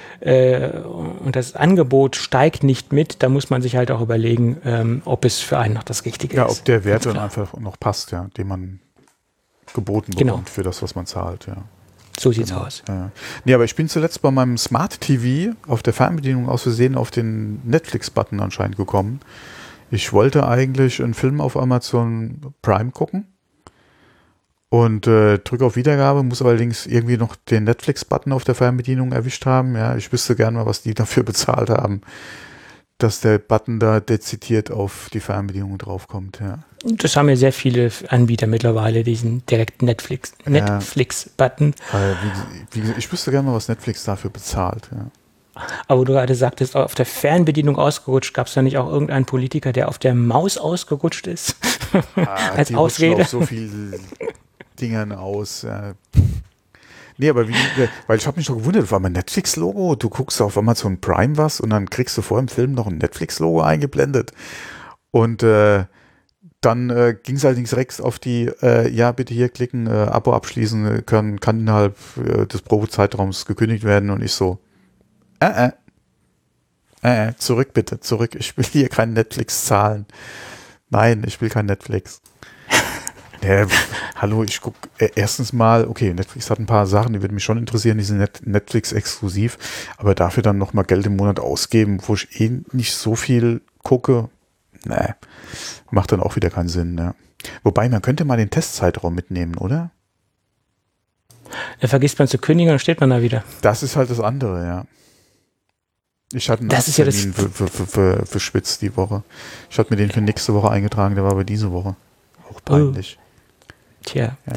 äh, und das Angebot steigt nicht mit, da muss man sich halt auch überlegen, ähm, ob es für einen noch das Richtige ja, ist. Ja, ob der Wert dann einfach noch passt, ja, den man geboten bekommt genau. für das, was man zahlt, ja. So sieht's genau. aus. Ja. Nee, aber ich bin zuletzt bei meinem Smart T V auf der Fernbedienung aus Versehen auf den Netflix-Button anscheinend gekommen. Ich wollte eigentlich einen Film auf Amazon Prime gucken und äh, drücke auf Wiedergabe, muss allerdings irgendwie noch den Netflix-Button auf der Fernbedienung erwischt haben. Ja, ich wüsste gerne mal, was die dafür bezahlt haben, dass der Button da dezidiert auf die Fernbedienung draufkommt, ja. Das haben ja sehr viele Anbieter mittlerweile, diesen direkten Netflix, ja. Netflix-Button. Äh, wie, wie, ich wüsste gerne mal, was Netflix dafür bezahlt, ja. Aber du gerade sagtest, auf der Fernbedienung ausgerutscht, gab es da nicht auch irgendeinen Politiker, der auf der Maus ausgerutscht ist? Ah, als die Ausrede. Auf so viele Dingern aus, ja. Nee, aber wie, weil ich habe mich doch gewundert, war mein Netflix-Logo, du guckst auf Amazon Prime was und dann kriegst du vor dem Film noch ein Netflix-Logo eingeblendet. Und äh, dann äh, ging es allerdings direkt auf die, äh, ja, bitte hier klicken, äh, Abo abschließen, kann, kann innerhalb äh, des Probezeitraums gekündigt werden. Und ich so, äh, äh, äh, äh, zurück bitte, zurück, ich will hier kein Netflix zahlen. Nein, ich will kein Netflix. Ja, hallo, ich gucke äh, erstens mal, okay, Netflix hat ein paar Sachen, die würden mich schon interessieren, die sind Net- Netflix-exklusiv, aber dafür dann nochmal Geld im Monat ausgeben, wo ich eh nicht so viel gucke, nee, macht dann auch wieder keinen Sinn. Ne? Wobei, man könnte mal den Testzeitraum mitnehmen, oder? Da vergisst man zu kündigen und steht man da wieder. Das ist halt das andere, ja. Ich hatte einen das ist ja das für, für, für, für, für Schwitz die Woche. Ich hatte mir den für nächste Woche eingetragen, der war aber diese Woche. Auch peinlich. Oh. Tja. Ja.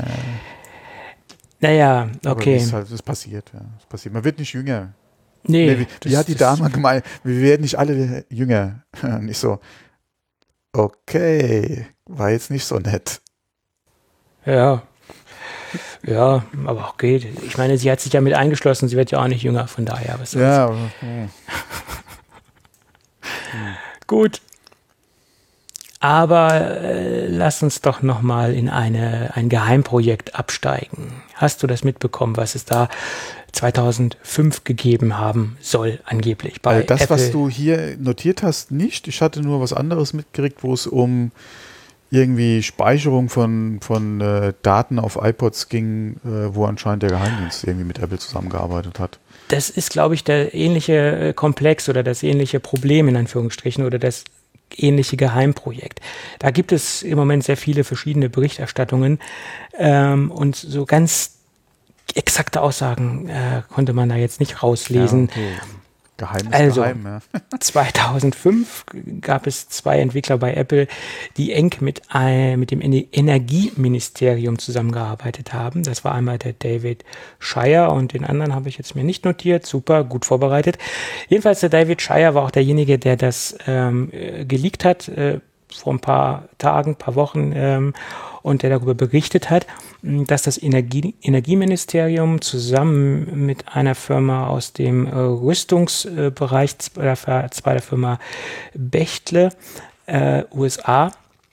Naja, okay. Aber das ist halt, das passiert, ja. Das passiert. Man wird nicht jünger. Nee. nee wie, das, wie hat die Dame gemeint, wir werden nicht alle jünger. Nicht so, okay, war jetzt nicht so nett. Ja. Ja, aber auch geht. Ich meine, sie hat sich ja mit eingeschlossen, sie wird ja auch nicht jünger, von daher. Was ja, aber, hm. Gut. Aber äh, lass uns doch nochmal in eine, ein Geheimprojekt absteigen. Hast du das mitbekommen, was es da zweitausendfünf gegeben haben soll, angeblich bei also das, Apple? was du hier notiert hast, nicht. Ich hatte nur was anderes mitgekriegt, wo es um irgendwie Speicherung von, von äh, Daten auf iPods ging, äh, wo anscheinend der Geheimdienst irgendwie mit Apple zusammengearbeitet hat. Das ist, glaube ich, der ähnliche äh, Komplex oder das ähnliche Problem in Anführungsstrichen oder das ähnliche Geheimprojekt. Da gibt es im Moment sehr viele verschiedene Berichterstattungen ähm, und so ganz exakte Aussagen äh, konnte man da jetzt nicht rauslesen. Ja, okay. Geheim ist also, geheim, ja. zweitausendfünf gab es zwei Entwickler bei Apple, die eng mit, ein, mit dem Energieministerium zusammengearbeitet haben. Das war einmal der David Shire und den anderen habe ich jetzt mir nicht notiert. Super, gut vorbereitet. Jedenfalls der David Shire war auch derjenige, der das ähm, geleakt hat, äh, vor ein paar Tagen, paar Wochen ähm, und der darüber berichtet hat, dass das Energie, Energieministerium zusammen mit einer Firma aus dem äh, Rüstungsbereich, äh, zwar der Firma Bechtle, äh, U S A,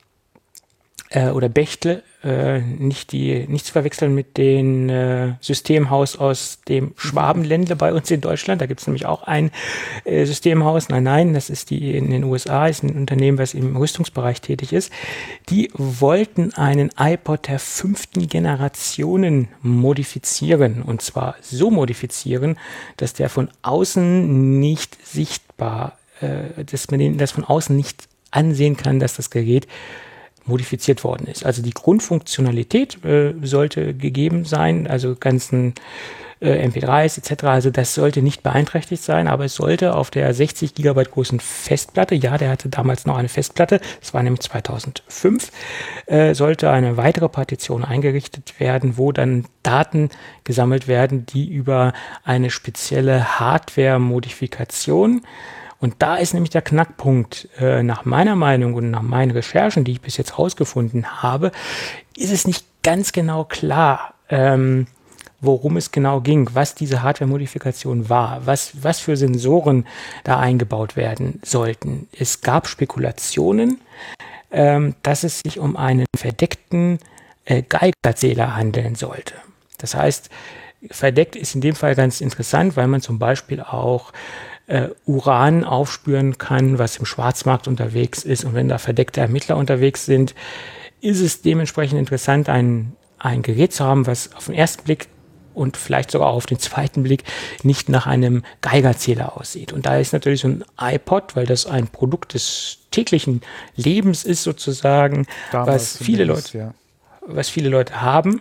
äh, oder Bechtle, äh, nicht, die, nicht zu verwechseln mit dem äh, Systemhaus aus dem Schwabenländle bei uns in Deutschland. Da gibt es nämlich auch ein äh, Systemhaus. Nein, nein, das ist die in den U S A, ist ein Unternehmen, was im Rüstungsbereich tätig ist. Die wollten einen iPod der fünften Generationen modifizieren. Und zwar so modifizieren, dass der von außen nicht sichtbar, äh, dass man den, das von außen nicht ansehen kann, dass das Gerät modifiziert worden ist. Also die Grundfunktionalität äh, sollte gegeben sein, also ganzen äh, M P drei s et cetera. Also das sollte nicht beeinträchtigt sein, aber es sollte auf der sechzig Gigabyte großen Festplatte, ja, der hatte damals noch eine Festplatte, das war nämlich zweitausendfünf, äh, sollte eine weitere Partition eingerichtet werden, wo dann Daten gesammelt werden, die über eine spezielle Hardware-Modifikation, und da ist nämlich der Knackpunkt, äh, nach meiner Meinung und nach meinen Recherchen, die ich bis jetzt rausgefunden habe, ist es nicht ganz genau klar, ähm, worum es genau ging, was diese Hardware-Modifikation war, was, was für Sensoren da eingebaut werden sollten. Es gab Spekulationen, ähm, dass es sich um einen verdeckten äh, Geigerzähler handeln sollte. Das heißt, verdeckt ist in dem Fall ganz interessant, weil man zum Beispiel auch Uh, Uran aufspüren kann, was im Schwarzmarkt unterwegs ist. Und wenn da verdeckte Ermittler unterwegs sind, ist es dementsprechend interessant, ein, ein Gerät zu haben, was auf den ersten Blick und vielleicht sogar auf den zweiten Blick nicht nach einem Geigerzähler aussieht. Und da ist natürlich so ein iPod, weil das ein Produkt des täglichen Lebens ist sozusagen, was viele, Leute, ja. was viele Leute haben,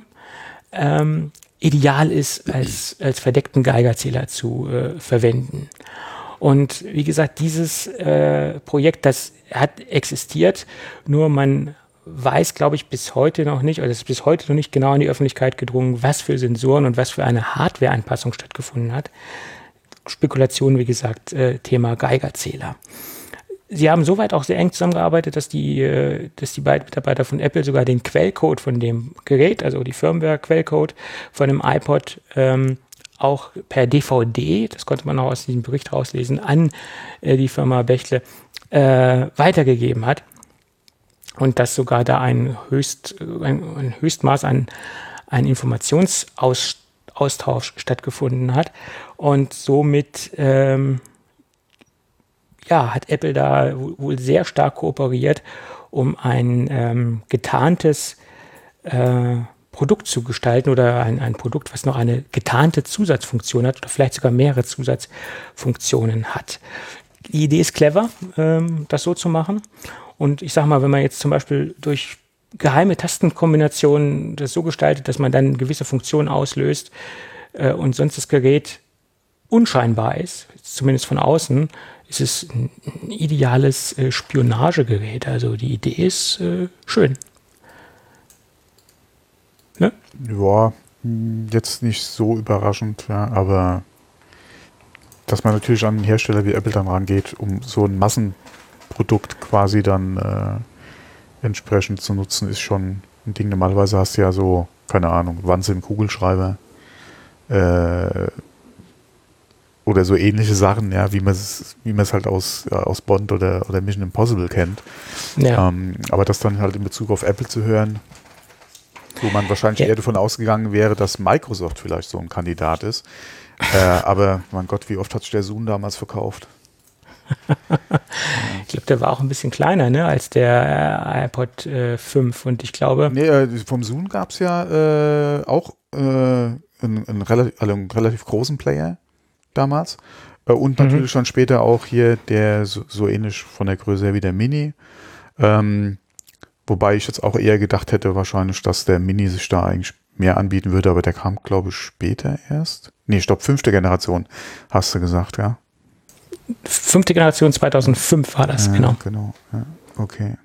ähm, ideal ist, als, als verdeckten Geigerzähler zu äh, verwenden. Und wie gesagt, dieses äh, Projekt, das hat existiert, nur man weiß, glaube ich, bis heute noch nicht, oder es ist bis heute noch nicht genau in die Öffentlichkeit gedrungen, was für Sensoren und was für eine Hardware-Anpassung stattgefunden hat. Spekulation, wie gesagt, äh, Thema Geigerzähler. Sie haben soweit auch sehr eng zusammengearbeitet, dass die, äh, dass die beiden Mitarbeiter von Apple sogar den Quellcode von dem Gerät, also die Firmware-Quellcode von dem iPod, ähm, auch per D V D, das konnte man auch aus diesem Bericht rauslesen, an äh, die Firma Bechtle äh, weitergegeben hat. Und dass sogar da ein, Höchst, ein, ein Höchstmaß an, an Informationsaustausch stattgefunden hat. Und somit ähm, ja, hat Apple da wohl sehr stark kooperiert, um ein ähm, getarntes äh, Produkt zu gestalten oder ein, ein Produkt, was noch eine getarnte Zusatzfunktion hat oder vielleicht sogar mehrere Zusatzfunktionen hat. Die Idee ist clever, ähm, das so zu machen. Und ich sage mal, wenn man jetzt zum Beispiel durch geheime Tastenkombinationen das so gestaltet, dass man dann gewisse Funktionen auslöst äh, und sonst das Gerät unscheinbar ist, zumindest von außen, ist es ein, ein ideales äh, Spionagegerät. Also die Idee ist äh, schön. Ne? Ja, jetzt nicht so überraschend, ja, aber dass man natürlich an einen Hersteller wie Apple dann rangeht, um so ein Massenprodukt quasi dann äh, entsprechend zu nutzen, ist schon ein Ding. Normalerweise hast du ja so, keine Ahnung, Wanze im Kugelschreiber, äh, oder so ähnliche Sachen, ja, wie man es wie man es halt aus, ja, aus Bond oder, oder Mission Impossible kennt. Ja. Ähm, aber das dann halt in Bezug auf Apple zu hören, wo man wahrscheinlich Ja. eher davon ausgegangen wäre, dass Microsoft vielleicht so ein Kandidat ist. Äh, aber mein Gott, wie oft hat sich der Zoom damals verkauft? Ich glaube, der war auch ein bisschen kleiner, ne, als der äh, iPod äh, fünf. Und ich glaube, Nee, äh, vom Zoom gab es ja äh, auch äh, einen, einen, relativ, also einen relativ großen Player damals. Äh, und Mhm. natürlich dann später auch hier der so, so ähnlich von der Größe her wie der Mini. Ähm, wobei ich jetzt auch eher gedacht hätte, wahrscheinlich, dass der Mini sich da eigentlich mehr anbieten würde, aber der kam, glaube ich, später erst. Nee, stopp, fünfte Generation, hast du gesagt, ja? fünfte Generation zweitausendfünf war das, Ja, genau. Genau, ja, okay.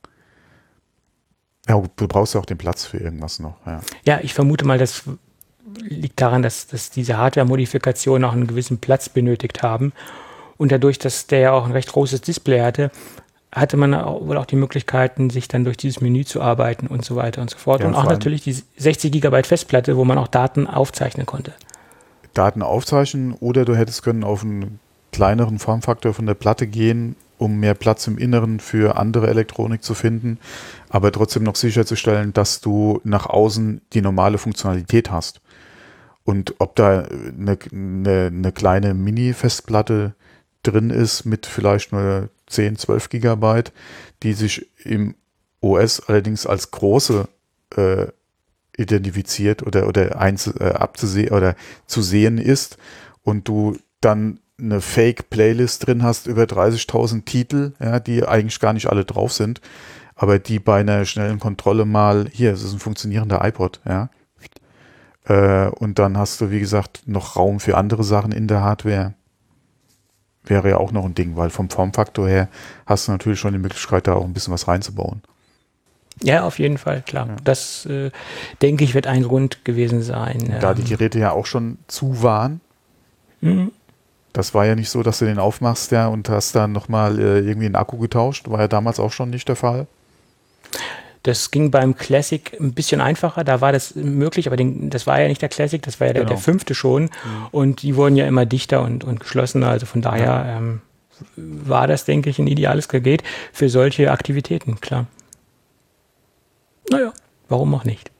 Ja, du brauchst ja auch den Platz für irgendwas noch, ja. Ja, ich vermute mal, das liegt daran, dass, dass diese Hardware-Modifikationen auch einen gewissen Platz benötigt haben. Und dadurch, dass der ja auch ein recht großes Display hatte, hatte man auch, wohl auch die Möglichkeiten, sich dann durch dieses Menü zu arbeiten und so weiter und so fort. Ja, und auch vor allem- natürlich die sechzig Gigabyte Festplatte, wo man auch Daten aufzeichnen konnte. Daten aufzeichnen oder du hättest können auf einen kleineren Formfaktor von der Platte gehen, um mehr Platz im Inneren für andere Elektronik zu finden, aber trotzdem noch sicherzustellen, dass du nach außen die normale Funktionalität hast. Und ob da eine, eine, eine kleine Mini-Festplatte drin ist mit vielleicht nur zehn, zwölf Gigabyte, die sich im O S allerdings als große äh, identifiziert oder, oder eins, äh, abzusehen oder zu sehen ist und du dann eine Fake-Playlist drin hast über dreißigtausend Titel, ja, die eigentlich gar nicht alle drauf sind, aber die bei einer schnellen Kontrolle mal, hier, es ist ein funktionierender iPod, ja. Äh, und dann hast du, wie gesagt, noch Raum für andere Sachen in der Hardware. Wäre ja auch noch ein Ding, weil vom Formfaktor her hast du natürlich schon die Möglichkeit, da auch ein bisschen was reinzubauen. Ja, auf jeden Fall, klar. Ja. Das, äh, denke ich, wird ein Grund gewesen sein. Da die Geräte ja auch schon zu waren. Mhm. Das war ja nicht so, dass du den aufmachst, ja, und hast dann nochmal äh, irgendwie einen Akku getauscht. War ja damals auch schon nicht der Fall. Das ging beim Classic ein bisschen einfacher, da war das möglich, aber den, das war ja nicht der Classic, das war ja der, Genau. der fünfte schon. Mhm. Und die wurden ja immer dichter und, und geschlossener. Also von daher ja. ähm, war das, denke ich, ein ideales Gerät für solche Aktivitäten, klar. Naja, warum auch nicht.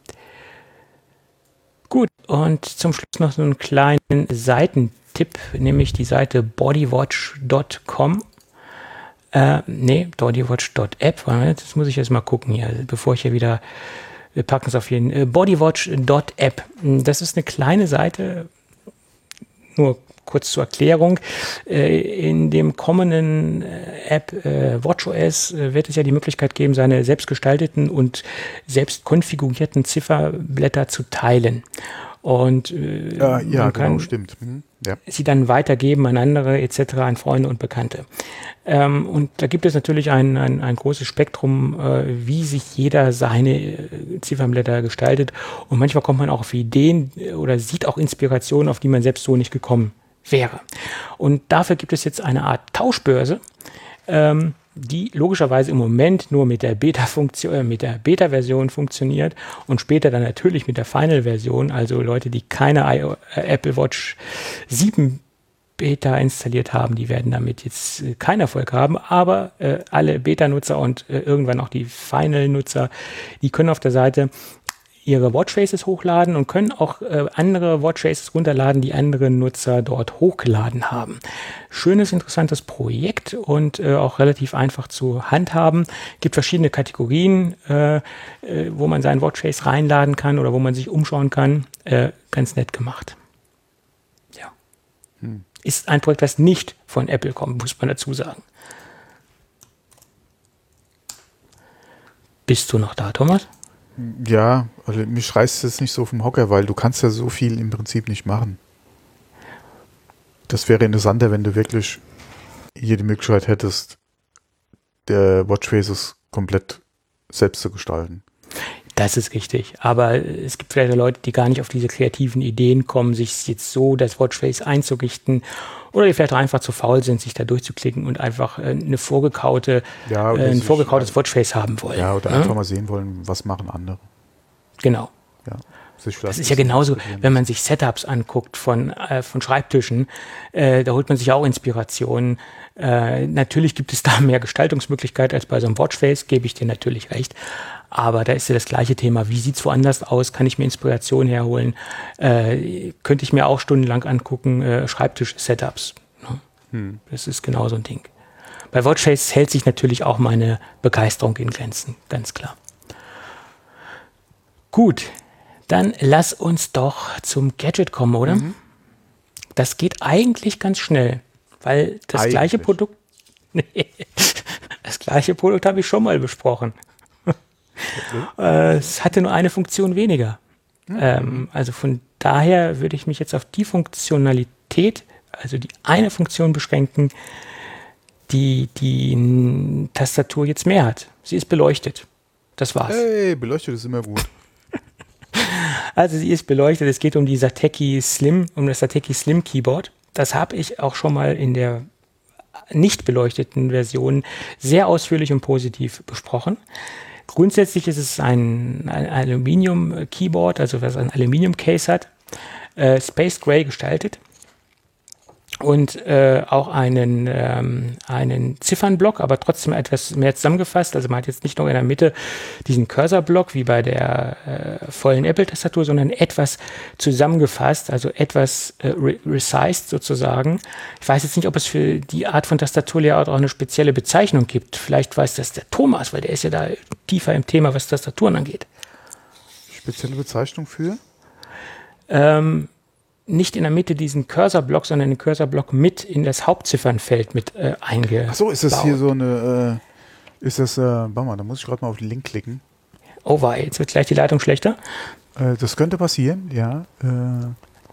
Gut, und zum Schluss noch so einen kleinen Seitentipp, nämlich die Seite bodywatch Punkt com. Äh, nee, bodywatch Punkt app. Das muss ich jetzt mal gucken hier, bevor ich hier wieder, wir packen es auf jeden, äh, bodywatch Punkt app. Das ist eine kleine Seite, nur kurz zur Erklärung. Äh, in dem kommenden äh, App äh, WatchOS äh, wird es ja die Möglichkeit geben, seine selbstgestalteten und selbst konfigurierten Zifferblätter zu teilen. Und äh, ja, ja man kann genau, stimmt. Mhm. Ja. sie dann weitergeben an andere et cetera, an Freunde und Bekannte. Ähm, und da gibt es natürlich ein, ein, ein großes Spektrum, äh, wie sich jeder seine äh, Ziffernblätter gestaltet. Und manchmal kommt man auch auf Ideen oder sieht auch Inspirationen, auf die man selbst so nicht gekommen wäre. Und dafür gibt es jetzt eine Art Tauschbörse, ähm, die logischerweise im Moment nur mit der Beta-Funktion, äh, mit der Beta-Version funktioniert und später dann natürlich mit der Final-Version. Also Leute, die keine I O, äh, Apple Watch sieben Beta installiert haben, die werden damit jetzt äh, keinen Erfolg haben. Aber äh, alle Beta-Nutzer und äh, irgendwann auch die Final-Nutzer, die können auf der Seite ihre Watchfaces hochladen und können auch äh, andere Watchfaces runterladen, die andere Nutzer dort hochgeladen haben. Schönes, interessantes Projekt und äh, auch relativ einfach zu handhaben. Gibt verschiedene Kategorien, äh, äh, wo man seinen Watchface reinladen kann oder wo man sich umschauen kann. Äh, ganz nett gemacht. Ja. Hm. Ist ein Projekt, das nicht von Apple kommt, muss man dazu sagen. Bist du noch da, Thomas? Ja, also mich reißt es nicht so vom Hocker, weil du kannst ja so viel im Prinzip nicht machen. Das wäre interessanter, wenn du wirklich hier die Möglichkeit hättest, der Watchfaces komplett selbst zu gestalten. Das ist richtig, aber es gibt vielleicht Leute, die gar nicht auf diese kreativen Ideen kommen, sich jetzt so das Watchface einzurichten oder die vielleicht auch einfach zu faul sind, sich da durchzuklicken und einfach eine vorgekaute, ja, äh, ein vorgekautes Watchface haben wollen. Ja, oder ja? einfach mal sehen wollen, was machen andere. Genau. Ja. sich vielleicht. Das ist ja genauso, wenn man sich Setups anguckt von, äh, von Schreibtischen, äh, da holt man sich auch Inspirationen. Äh, natürlich gibt es da mehr Gestaltungsmöglichkeit als bei so einem Watchface, gebe ich dir natürlich recht. Aber da ist ja das gleiche Thema. Wie sieht es woanders aus? Kann ich mir Inspiration herholen? Äh, könnte ich mir auch stundenlang angucken, äh, Schreibtisch-Setups. Ne? Hm. Das ist genau so ein Ding. Bei Watchface hält sich natürlich auch meine Begeisterung in Grenzen, ganz klar. Gut, dann lass uns doch zum Gadget kommen, oder? Mhm. Das geht eigentlich ganz schnell, weil das eigentlich. gleiche Produkt, nee, das gleiche Produkt habe ich schon mal besprochen. Okay. Es hatte nur eine Funktion weniger. Mhm. Ähm, also von daher würde ich mich jetzt auf die Funktionalität, also die eine Funktion beschränken, die die Tastatur jetzt mehr hat. Sie ist beleuchtet. Das war's. Hey, beleuchtet ist immer gut. Also sie ist beleuchtet. Es geht um die Satechi Slim, um das Satechi Slim Keyboard. Das habe ich auch schon mal in der nicht beleuchteten Version sehr ausführlich und positiv besprochen. Grundsätzlich ist es ein, ein Aluminium-Keyboard, also was ein Aluminium-Case hat, äh, Space Gray gestaltet und äh, auch einen, ähm, einen Ziffernblock, aber trotzdem etwas mehr zusammengefasst. Also man hat jetzt nicht noch in der Mitte diesen Cursor-Block wie bei der äh, vollen Apple-Tastatur, sondern etwas zusammengefasst, also etwas äh, re- resized sozusagen. Ich weiß jetzt nicht, ob es für die Art von Tastaturlayout auch eine spezielle Bezeichnung gibt. Vielleicht weiß das der Thomas, weil der ist ja da tiefer im Thema, was Tastaturen angeht. Spezielle Bezeichnung für? Ähm, nicht in der Mitte diesen Cursor-Block, sondern den Cursor-Block mit in das Hauptziffernfeld mit äh, eingebaut. Ach so, ist das hier so eine, äh, ist das, äh, warte mal, da muss ich gerade mal auf den Link klicken. Oh wei, jetzt wird gleich die Leitung schlechter. Äh, das könnte passieren, ja. Äh.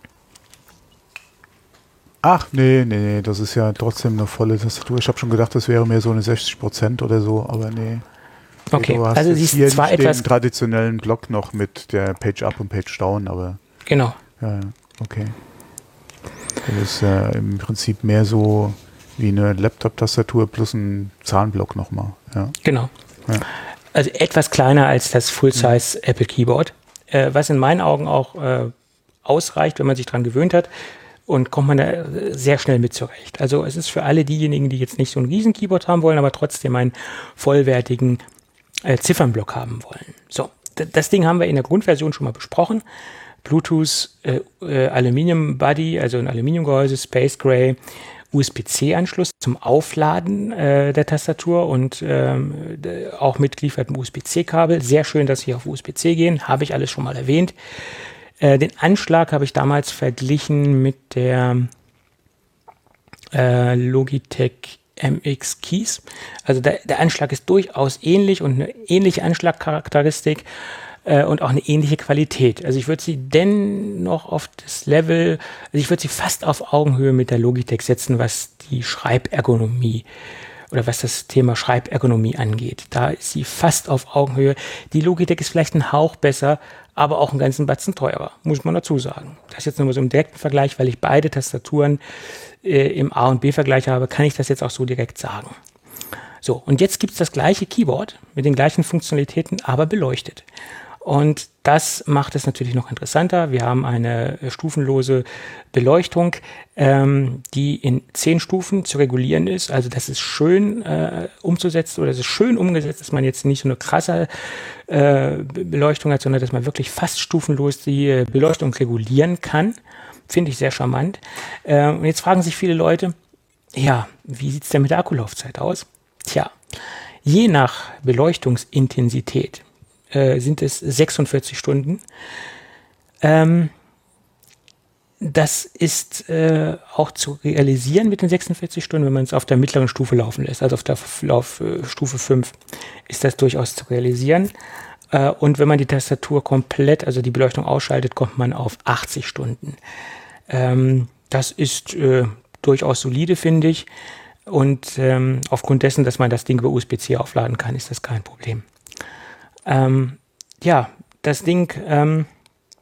Ach, nee, nee, nee, das ist ja trotzdem eine volle Tastatur. Ich habe schon gedacht, das wäre mehr so eine sechzig Prozent oder so, aber nee. Okay, du hast also sie ist hier zwar nicht etwas... den traditionellen Block noch mit der Page Up und Page Down, aber... Genau. Ja, okay. Das ist äh, im Prinzip mehr so wie eine Laptop-Tastatur plus ein Zahnblock nochmal. Ja. Genau. Ja. Also etwas kleiner als das Full-Size mhm. Apple Keyboard, äh, was in meinen Augen auch äh, ausreicht, wenn man sich dran gewöhnt hat, und kommt man da sehr schnell mit zurecht. Also es ist für alle diejenigen, die jetzt nicht so ein riesen Keyboard haben wollen, aber trotzdem einen vollwertigen äh, Ziffernblock haben wollen. So, d- das Ding haben wir in der Grundversion schon mal besprochen. Bluetooth, äh, äh, Aluminium Body, also ein Aluminiumgehäuse, Space Gray, U S B C-Anschluss zum Aufladen äh, der Tastatur und ähm, d- auch mitgeliefertem U S B C-Kabel. Sehr schön, dass sie auf U S B C gehen, habe ich alles schon mal erwähnt. Äh, den Anschlag habe ich damals verglichen mit der äh, Logitech M X Keys. Also der, der Anschlag ist durchaus ähnlich und eine ähnliche Anschlagcharakteristik. Und auch eine ähnliche Qualität. Also ich würde sie dennoch auf das Level, also ich würde sie fast auf Augenhöhe mit der Logitech setzen, was die Schreibergonomie oder was das Thema Schreibergonomie angeht. Da ist sie fast auf Augenhöhe. Die Logitech ist vielleicht ein Hauch besser, aber auch einen ganzen Batzen teurer, muss man dazu sagen. Das jetzt nur so im direkten Vergleich, weil ich beide Tastaturen äh, im A- und B-Vergleich habe, kann ich das jetzt auch so direkt sagen. So, und jetzt gibt es das gleiche Keyboard mit den gleichen Funktionalitäten, aber beleuchtet. Und das macht es natürlich noch interessanter. Wir haben eine stufenlose Beleuchtung, ähm, die in zehn Stufen zu regulieren ist. Also das ist schön äh, umzusetzen oder es ist schön umgesetzt, dass man jetzt nicht so eine krasse äh, Beleuchtung hat, sondern dass man wirklich fast stufenlos die äh, Beleuchtung regulieren kann. Finde ich sehr charmant. Äh, und jetzt fragen sich viele Leute, ja, wie sieht es denn mit der Akkulaufzeit aus? Tja, je nach Beleuchtungsintensität Äh, sind es sechsundvierzig Stunden. Ähm, das ist äh, auch zu realisieren mit den sechsundvierzig Stunden, wenn man es auf der mittleren Stufe laufen lässt. Also auf der auf, äh, Stufe fünf ist das durchaus zu realisieren. Äh, und wenn man die Tastatur komplett, also die Beleuchtung ausschaltet, kommt man auf achtzig Stunden. Ähm, das ist äh, durchaus solide, finde ich. Und ähm, aufgrund dessen, dass man das Ding über U S B C aufladen kann, ist das kein Problem. Ähm, ja, das Ding ähm,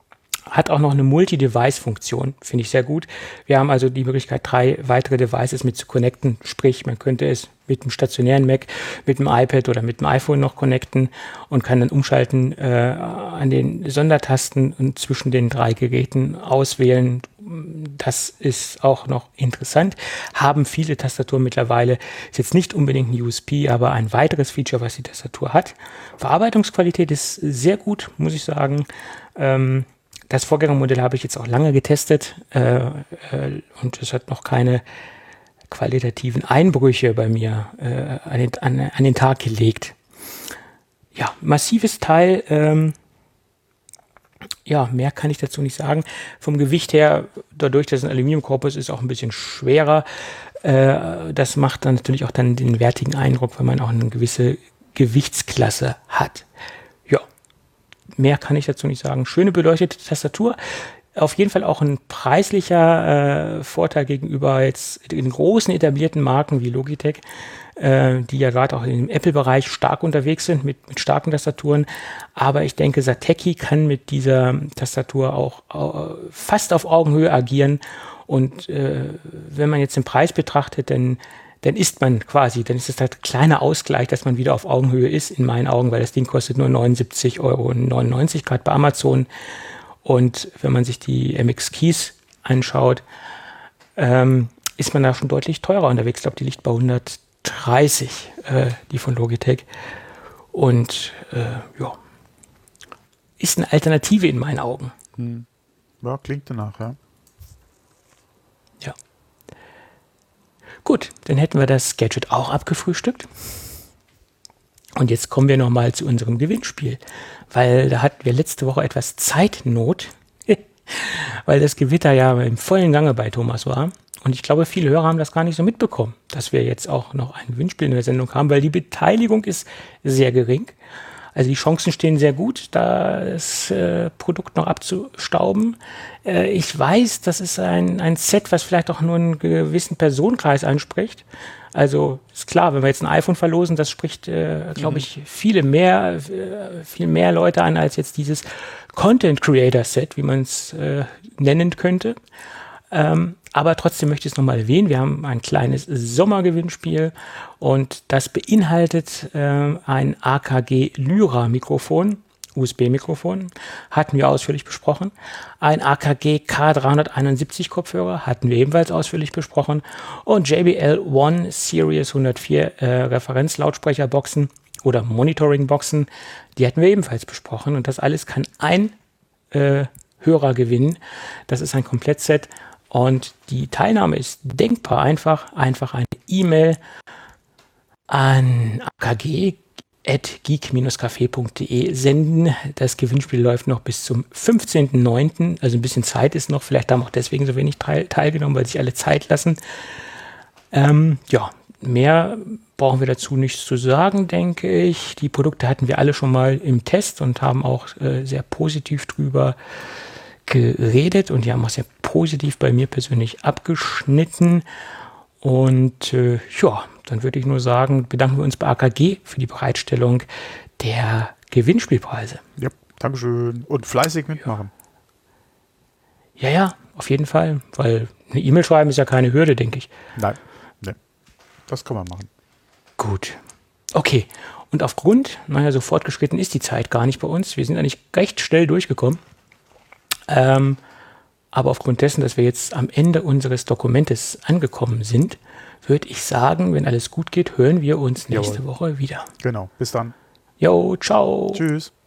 hat auch noch eine Multi-Device-Funktion, finde ich sehr gut. Wir haben also die Möglichkeit, drei weitere Devices mit zu connecten, sprich, man könnte es mit dem stationären Mac, mit dem iPad oder mit dem iPhone noch connecten und kann dann umschalten äh, an den Sondertasten und zwischen den drei Geräten auswählen. Das ist auch noch interessant. Haben viele Tastaturen mittlerweile. Ist jetzt nicht unbedingt ein U S P, aber ein weiteres Feature, was die Tastatur hat. Verarbeitungsqualität ist sehr gut, muss ich sagen. Ähm, Das Vorgängermodell habe ich jetzt auch lange getestet äh, äh, und es hat noch keine qualitativen Einbrüche bei mir äh, an, den, an, an den Tag gelegt. Ja, massives Teil. Ähm, ja, mehr kann ich dazu nicht sagen. Vom Gewicht her, dadurch, dass es ein Aluminiumkorpus ist, auch ein bisschen schwerer. Äh, das macht dann natürlich auch dann den wertigen Eindruck, weil man auch eine gewisse Gewichtsklasse hat. Ja. Mehr kann ich dazu nicht sagen. Schöne beleuchtete Tastatur. Auf jeden Fall auch ein preislicher äh, Vorteil gegenüber jetzt den großen etablierten Marken wie Logitech, äh, die ja gerade auch im Apple-Bereich stark unterwegs sind mit, mit starken Tastaturen. Aber ich denke, Satechi kann mit dieser Tastatur auch äh, fast auf Augenhöhe agieren. Und äh, wenn man jetzt den Preis betrachtet, dann dann ist man quasi, dann ist es halt ein kleiner Ausgleich, dass man wieder auf Augenhöhe ist, in meinen Augen, weil das Ding kostet nur neunundsiebzig Euro neunundneunzig, gerade bei Amazon. Und wenn man sich die M X Keys anschaut, ähm, ist man da schon deutlich teurer unterwegs. Ich glaube, die liegt bei hundertdreißig, äh, die von Logitech. Und äh, ja, ist eine Alternative in meinen Augen. Hm. Ja, klingt danach, ja. Ja. Gut, dann hätten wir das Gadget auch abgefrühstückt. Und jetzt kommen wir nochmal zu unserem Gewinnspiel, weil da hatten wir letzte Woche etwas Zeitnot, weil das Gewitter ja im vollen Gange bei Thomas war. Und ich glaube, viele Hörer haben das gar nicht so mitbekommen, dass wir jetzt auch noch ein Gewinnspiel in der Sendung haben, weil die Beteiligung ist sehr gering. Also die Chancen stehen sehr gut, das äh, Produkt noch abzustauben. Äh, ich weiß, das ist ein, ein Set, was vielleicht auch nur einen gewissen Personenkreis anspricht. Also ist klar, wenn wir jetzt ein iPhone verlosen, das spricht, äh, glaube ich, viele mehr, äh, viel mehr Leute an als jetzt dieses Content Creator Set, wie man es äh, nennen könnte. Ähm, aber trotzdem möchte ich es nochmal erwähnen. Wir haben ein kleines Sommergewinnspiel und das beinhaltet äh, ein A K G Lyra Mikrofon, U S B-Mikrofon, hatten wir ausführlich besprochen. Ein A K G K dreihunderteinundsiebzig Kopfhörer hatten wir ebenfalls ausführlich besprochen. Und J B L One Series hundertvier äh, Referenzlautsprecherboxen oder Monitoring-Boxen, die hatten wir ebenfalls besprochen. Und das alles kann ein äh, Hörer gewinnen. Das ist ein Komplettset. Und die Teilnahme ist denkbar einfach. Einfach eine E-Mail an a k g at geek dash café punkt de senden. Das Gewinnspiel läuft noch bis zum fünfzehnten neunten Also ein bisschen Zeit ist noch. Vielleicht haben auch deswegen so wenig teil, teilgenommen, weil sich alle Zeit lassen. Ähm, ja, mehr brauchen wir dazu nichts zu sagen, denke ich. Die Produkte hatten wir alle schon mal im Test und haben auch äh, sehr positiv drüber geredet. Und die haben auch sehr positiv bei mir persönlich abgeschnitten. Und äh, ja, dann würde ich nur sagen, bedanken wir uns bei A K G für die Bereitstellung der Gewinnspielpreise. Ja, Dankeschön. Und fleißig mitmachen. Ja, ja, auf jeden Fall, weil eine E-Mail schreiben ist ja keine Hürde, denke ich. Nein, nein, das kann man machen. Gut, okay. Und aufgrund, naja, so fortgeschritten ist die Zeit gar nicht bei uns. Wir sind eigentlich recht schnell durchgekommen. Ähm, aber aufgrund dessen, dass wir jetzt am Ende unseres Dokumentes angekommen sind, würde ich sagen, wenn alles gut geht, hören wir uns nächste Jawohl. Woche wieder. Genau, bis dann. Jo, ciao. Tschüss.